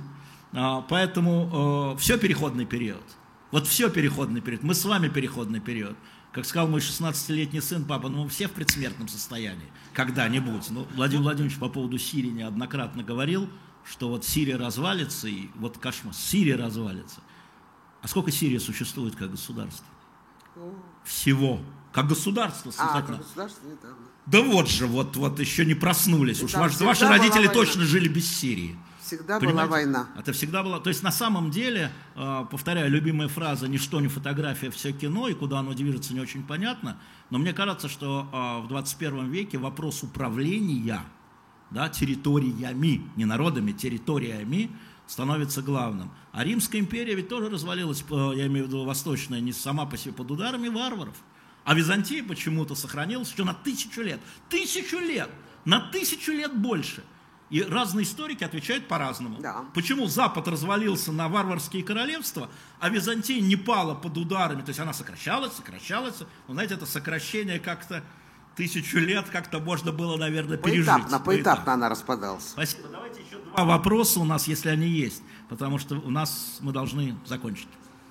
Поэтому все переходный период. Вот все переходный период. Мы с вами переходный период. Как сказал мой 16-летний сын, папа, ну мы все в предсмертном состоянии. Когда-нибудь. Ну, Владимир Владимирович по поводу Сирии неоднократно говорил, что вот Сирия развалится, и вот кошмар, Сирия развалится. А сколько Сирия существует как государство? Всего. Как государство. Как государство недавно. Да вот же, вот еще не проснулись. Уж ваши родители точно жили без Сирии. Всегда была война. Это всегда была. То есть на самом деле, повторяю, любимая фраза «ничто не фотография, все кино», и куда оно движется, не очень понятно. Но мне кажется, что в 21 веке вопрос управления, да, территориями, не народами, территориями, становится главным. А Римская империя ведь тоже развалилась, я имею в виду восточная, не сама по себе, под ударами варваров. А Византия почему-то сохранилась еще на 1000 лет. 1000 лет! На 1000 лет больше. И разные историки отвечают по-разному. Да. Почему Запад развалился на варварские королевства, а Византия не пала под ударами, то есть она сокращалась. Но, знаете, это сокращение как-то 1000 лет как-то можно было, наверное, пережить. Поэтапно она распадалась. Спасибо. Давайте еще 2 вопроса у нас, если они есть, потому что у нас мы должны закончить.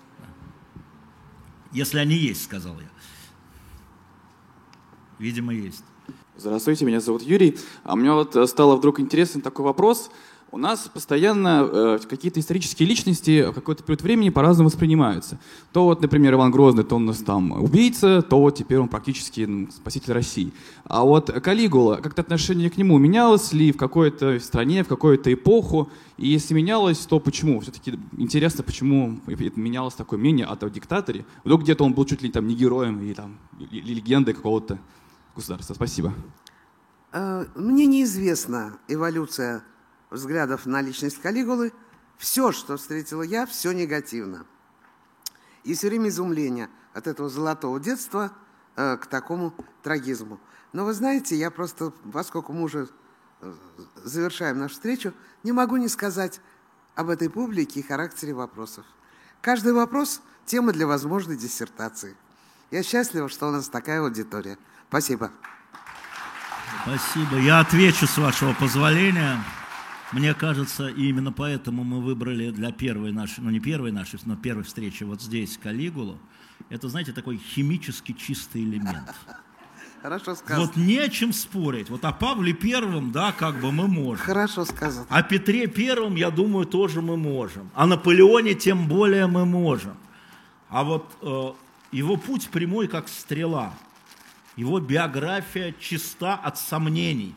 Если они есть, сказал я. Видимо, есть. Здравствуйте, меня зовут Юрий. А мне вот стало вдруг интересен такой вопрос. У нас постоянно какие-то исторические личности в какой-то период времени по-разному воспринимаются. То вот, например, Иван Грозный, то он у нас там убийца, то вот теперь он практически спаситель России. А вот Калигула, как-то отношение к нему менялось ли в какой-то стране, в какую-то эпоху? И если менялось, то почему? Все-таки интересно, почему менялось такое мнение о диктаторе. Вдруг где-то он был чуть ли там не героем или легендой какого-то государства. Спасибо. Мне неизвестна эволюция взглядов на личность Калигулы. Все, что встретила я, все негативно. И все время изумление от этого золотого детства к такому трагизму. Но вы знаете, я просто, поскольку мы уже завершаем нашу встречу, не могу не сказать об этой публике и характере вопросов. Каждый вопрос – тема для возможной диссертации. Я счастлива, что у нас такая аудитория. Спасибо. Спасибо. Я отвечу, с вашего позволения. Мне кажется, и именно поэтому мы выбрали для первой нашей, ну не первой нашей, но первой встречи вот здесь Калигулу. Это, знаете, такой химически чистый элемент. Хорошо сказано. Вот не о чем спорить. Вот о Павле Первом, да, как бы мы можем. Хорошо сказано. О Петре Первом, я думаю, тоже мы можем. О Наполеоне тем более мы можем. А вот его путь прямой, как стрела. Его биография чиста от сомнений.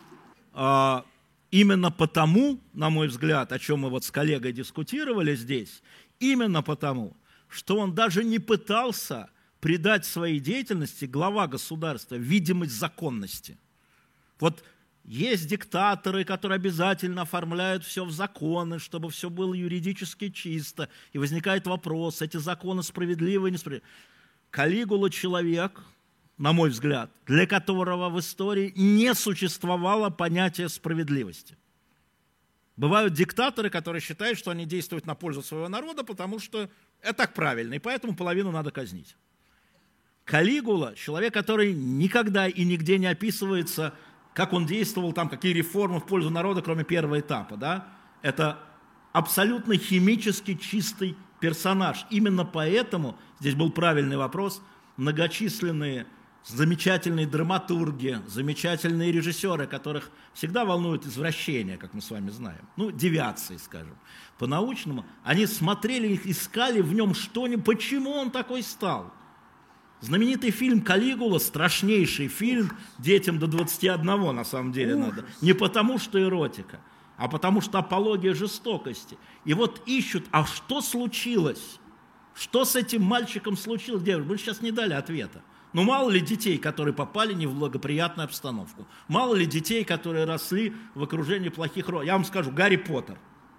Именно потому, на мой взгляд, о чем мы вот с коллегой дискутировали здесь, именно потому, что он даже не пытался придать своей деятельности, глава государства, видимость законности. Вот есть диктаторы, которые обязательно оформляют все в законы, чтобы все было юридически чисто. И возникает вопрос, эти законы справедливы или несправедливы. Калигула человек, на мой взгляд, для которого в истории не существовало понятия справедливости. Бывают диктаторы, которые считают, что они действуют на пользу своего народа, потому что это так правильно, и поэтому половину надо казнить. Калигула – человек, который никогда и нигде не описывается, как он действовал, там, какие реформы в пользу народа, кроме первого этапа. Да? Это абсолютно химически чистый персонаж. Именно поэтому, здесь был правильный вопрос, многочисленные замечательные драматурги, замечательные режиссеры, которых всегда волнует извращение, как мы с вами знаем, ну, девиации, скажем, по-научному, они смотрели их, искали в нем что-нибудь, почему он такой стал. Знаменитый фильм «Калигула» – страшнейший фильм, детям до 21 на самом деле надо. Не потому, что эротика, а потому, что апология жестокости. И вот ищут, а что случилось? Что с этим мальчиком случилось? Девушка, вы сейчас не дали ответа. Ну, мало ли детей, которые попали не в благоприятную обстановку. Мало ли детей, которые росли в окружении плохих родителей. Я вам скажу, Гарри Поттер.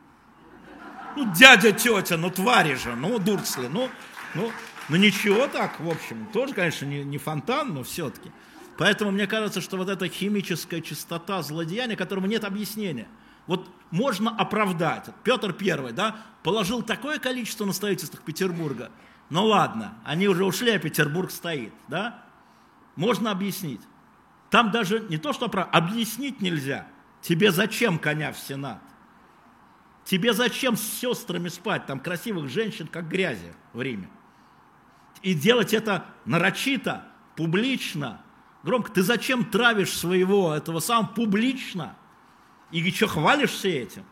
Ну, дядя, тетя, ну, твари же, ну, Дурсли, ну, ничего так, в общем. Тоже, конечно, не фонтан, но все-таки. Поэтому мне кажется, что вот эта химическая чистота злодеяния, которому нет объяснения. Вот можно оправдать. Петр I, да, положил такое количество на строительство Петербурга. Ну ладно, они уже ушли, а Петербург стоит, да? Можно объяснить. Там даже не то, что объяснить нельзя. Тебе зачем коня в Сенат? Тебе зачем с сестрами спать? Там красивых женщин, как грязи в Риме. И делать это нарочито, публично, громко. Ты зачем травишь своего этого самого публично? И еще хвалишься этим?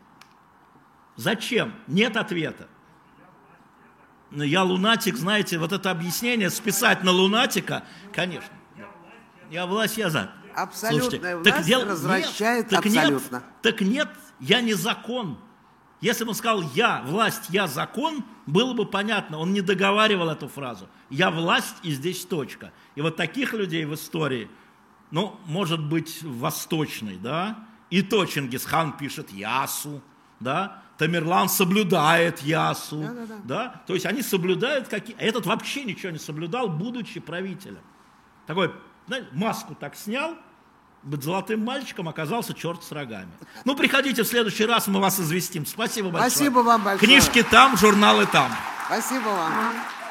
Зачем? Нет ответа. Я лунатик, знаете, вот это объяснение, списать на лунатика, конечно. Я власть, я за. Абсолютная власть развращает абсолютно. Так нет, я не закон. Если бы он сказал «я власть, я закон», было бы понятно, он не договаривал эту фразу. «Я власть, и здесь точка». И вот таких людей в истории, ну, может быть, восточной, да, и то Чингисхан пишет «ясу», да, Тамерлан соблюдает ясу, да. То есть они соблюдают какие... А этот вообще ничего не соблюдал, будучи правителем. Такой, знаете, маску так снял, быть золотым мальчиком, оказался черт с рогами. Ну, приходите в следующий раз, мы вас известим. Спасибо большое. Спасибо вам большое. Книжки там, журналы там. Спасибо вам.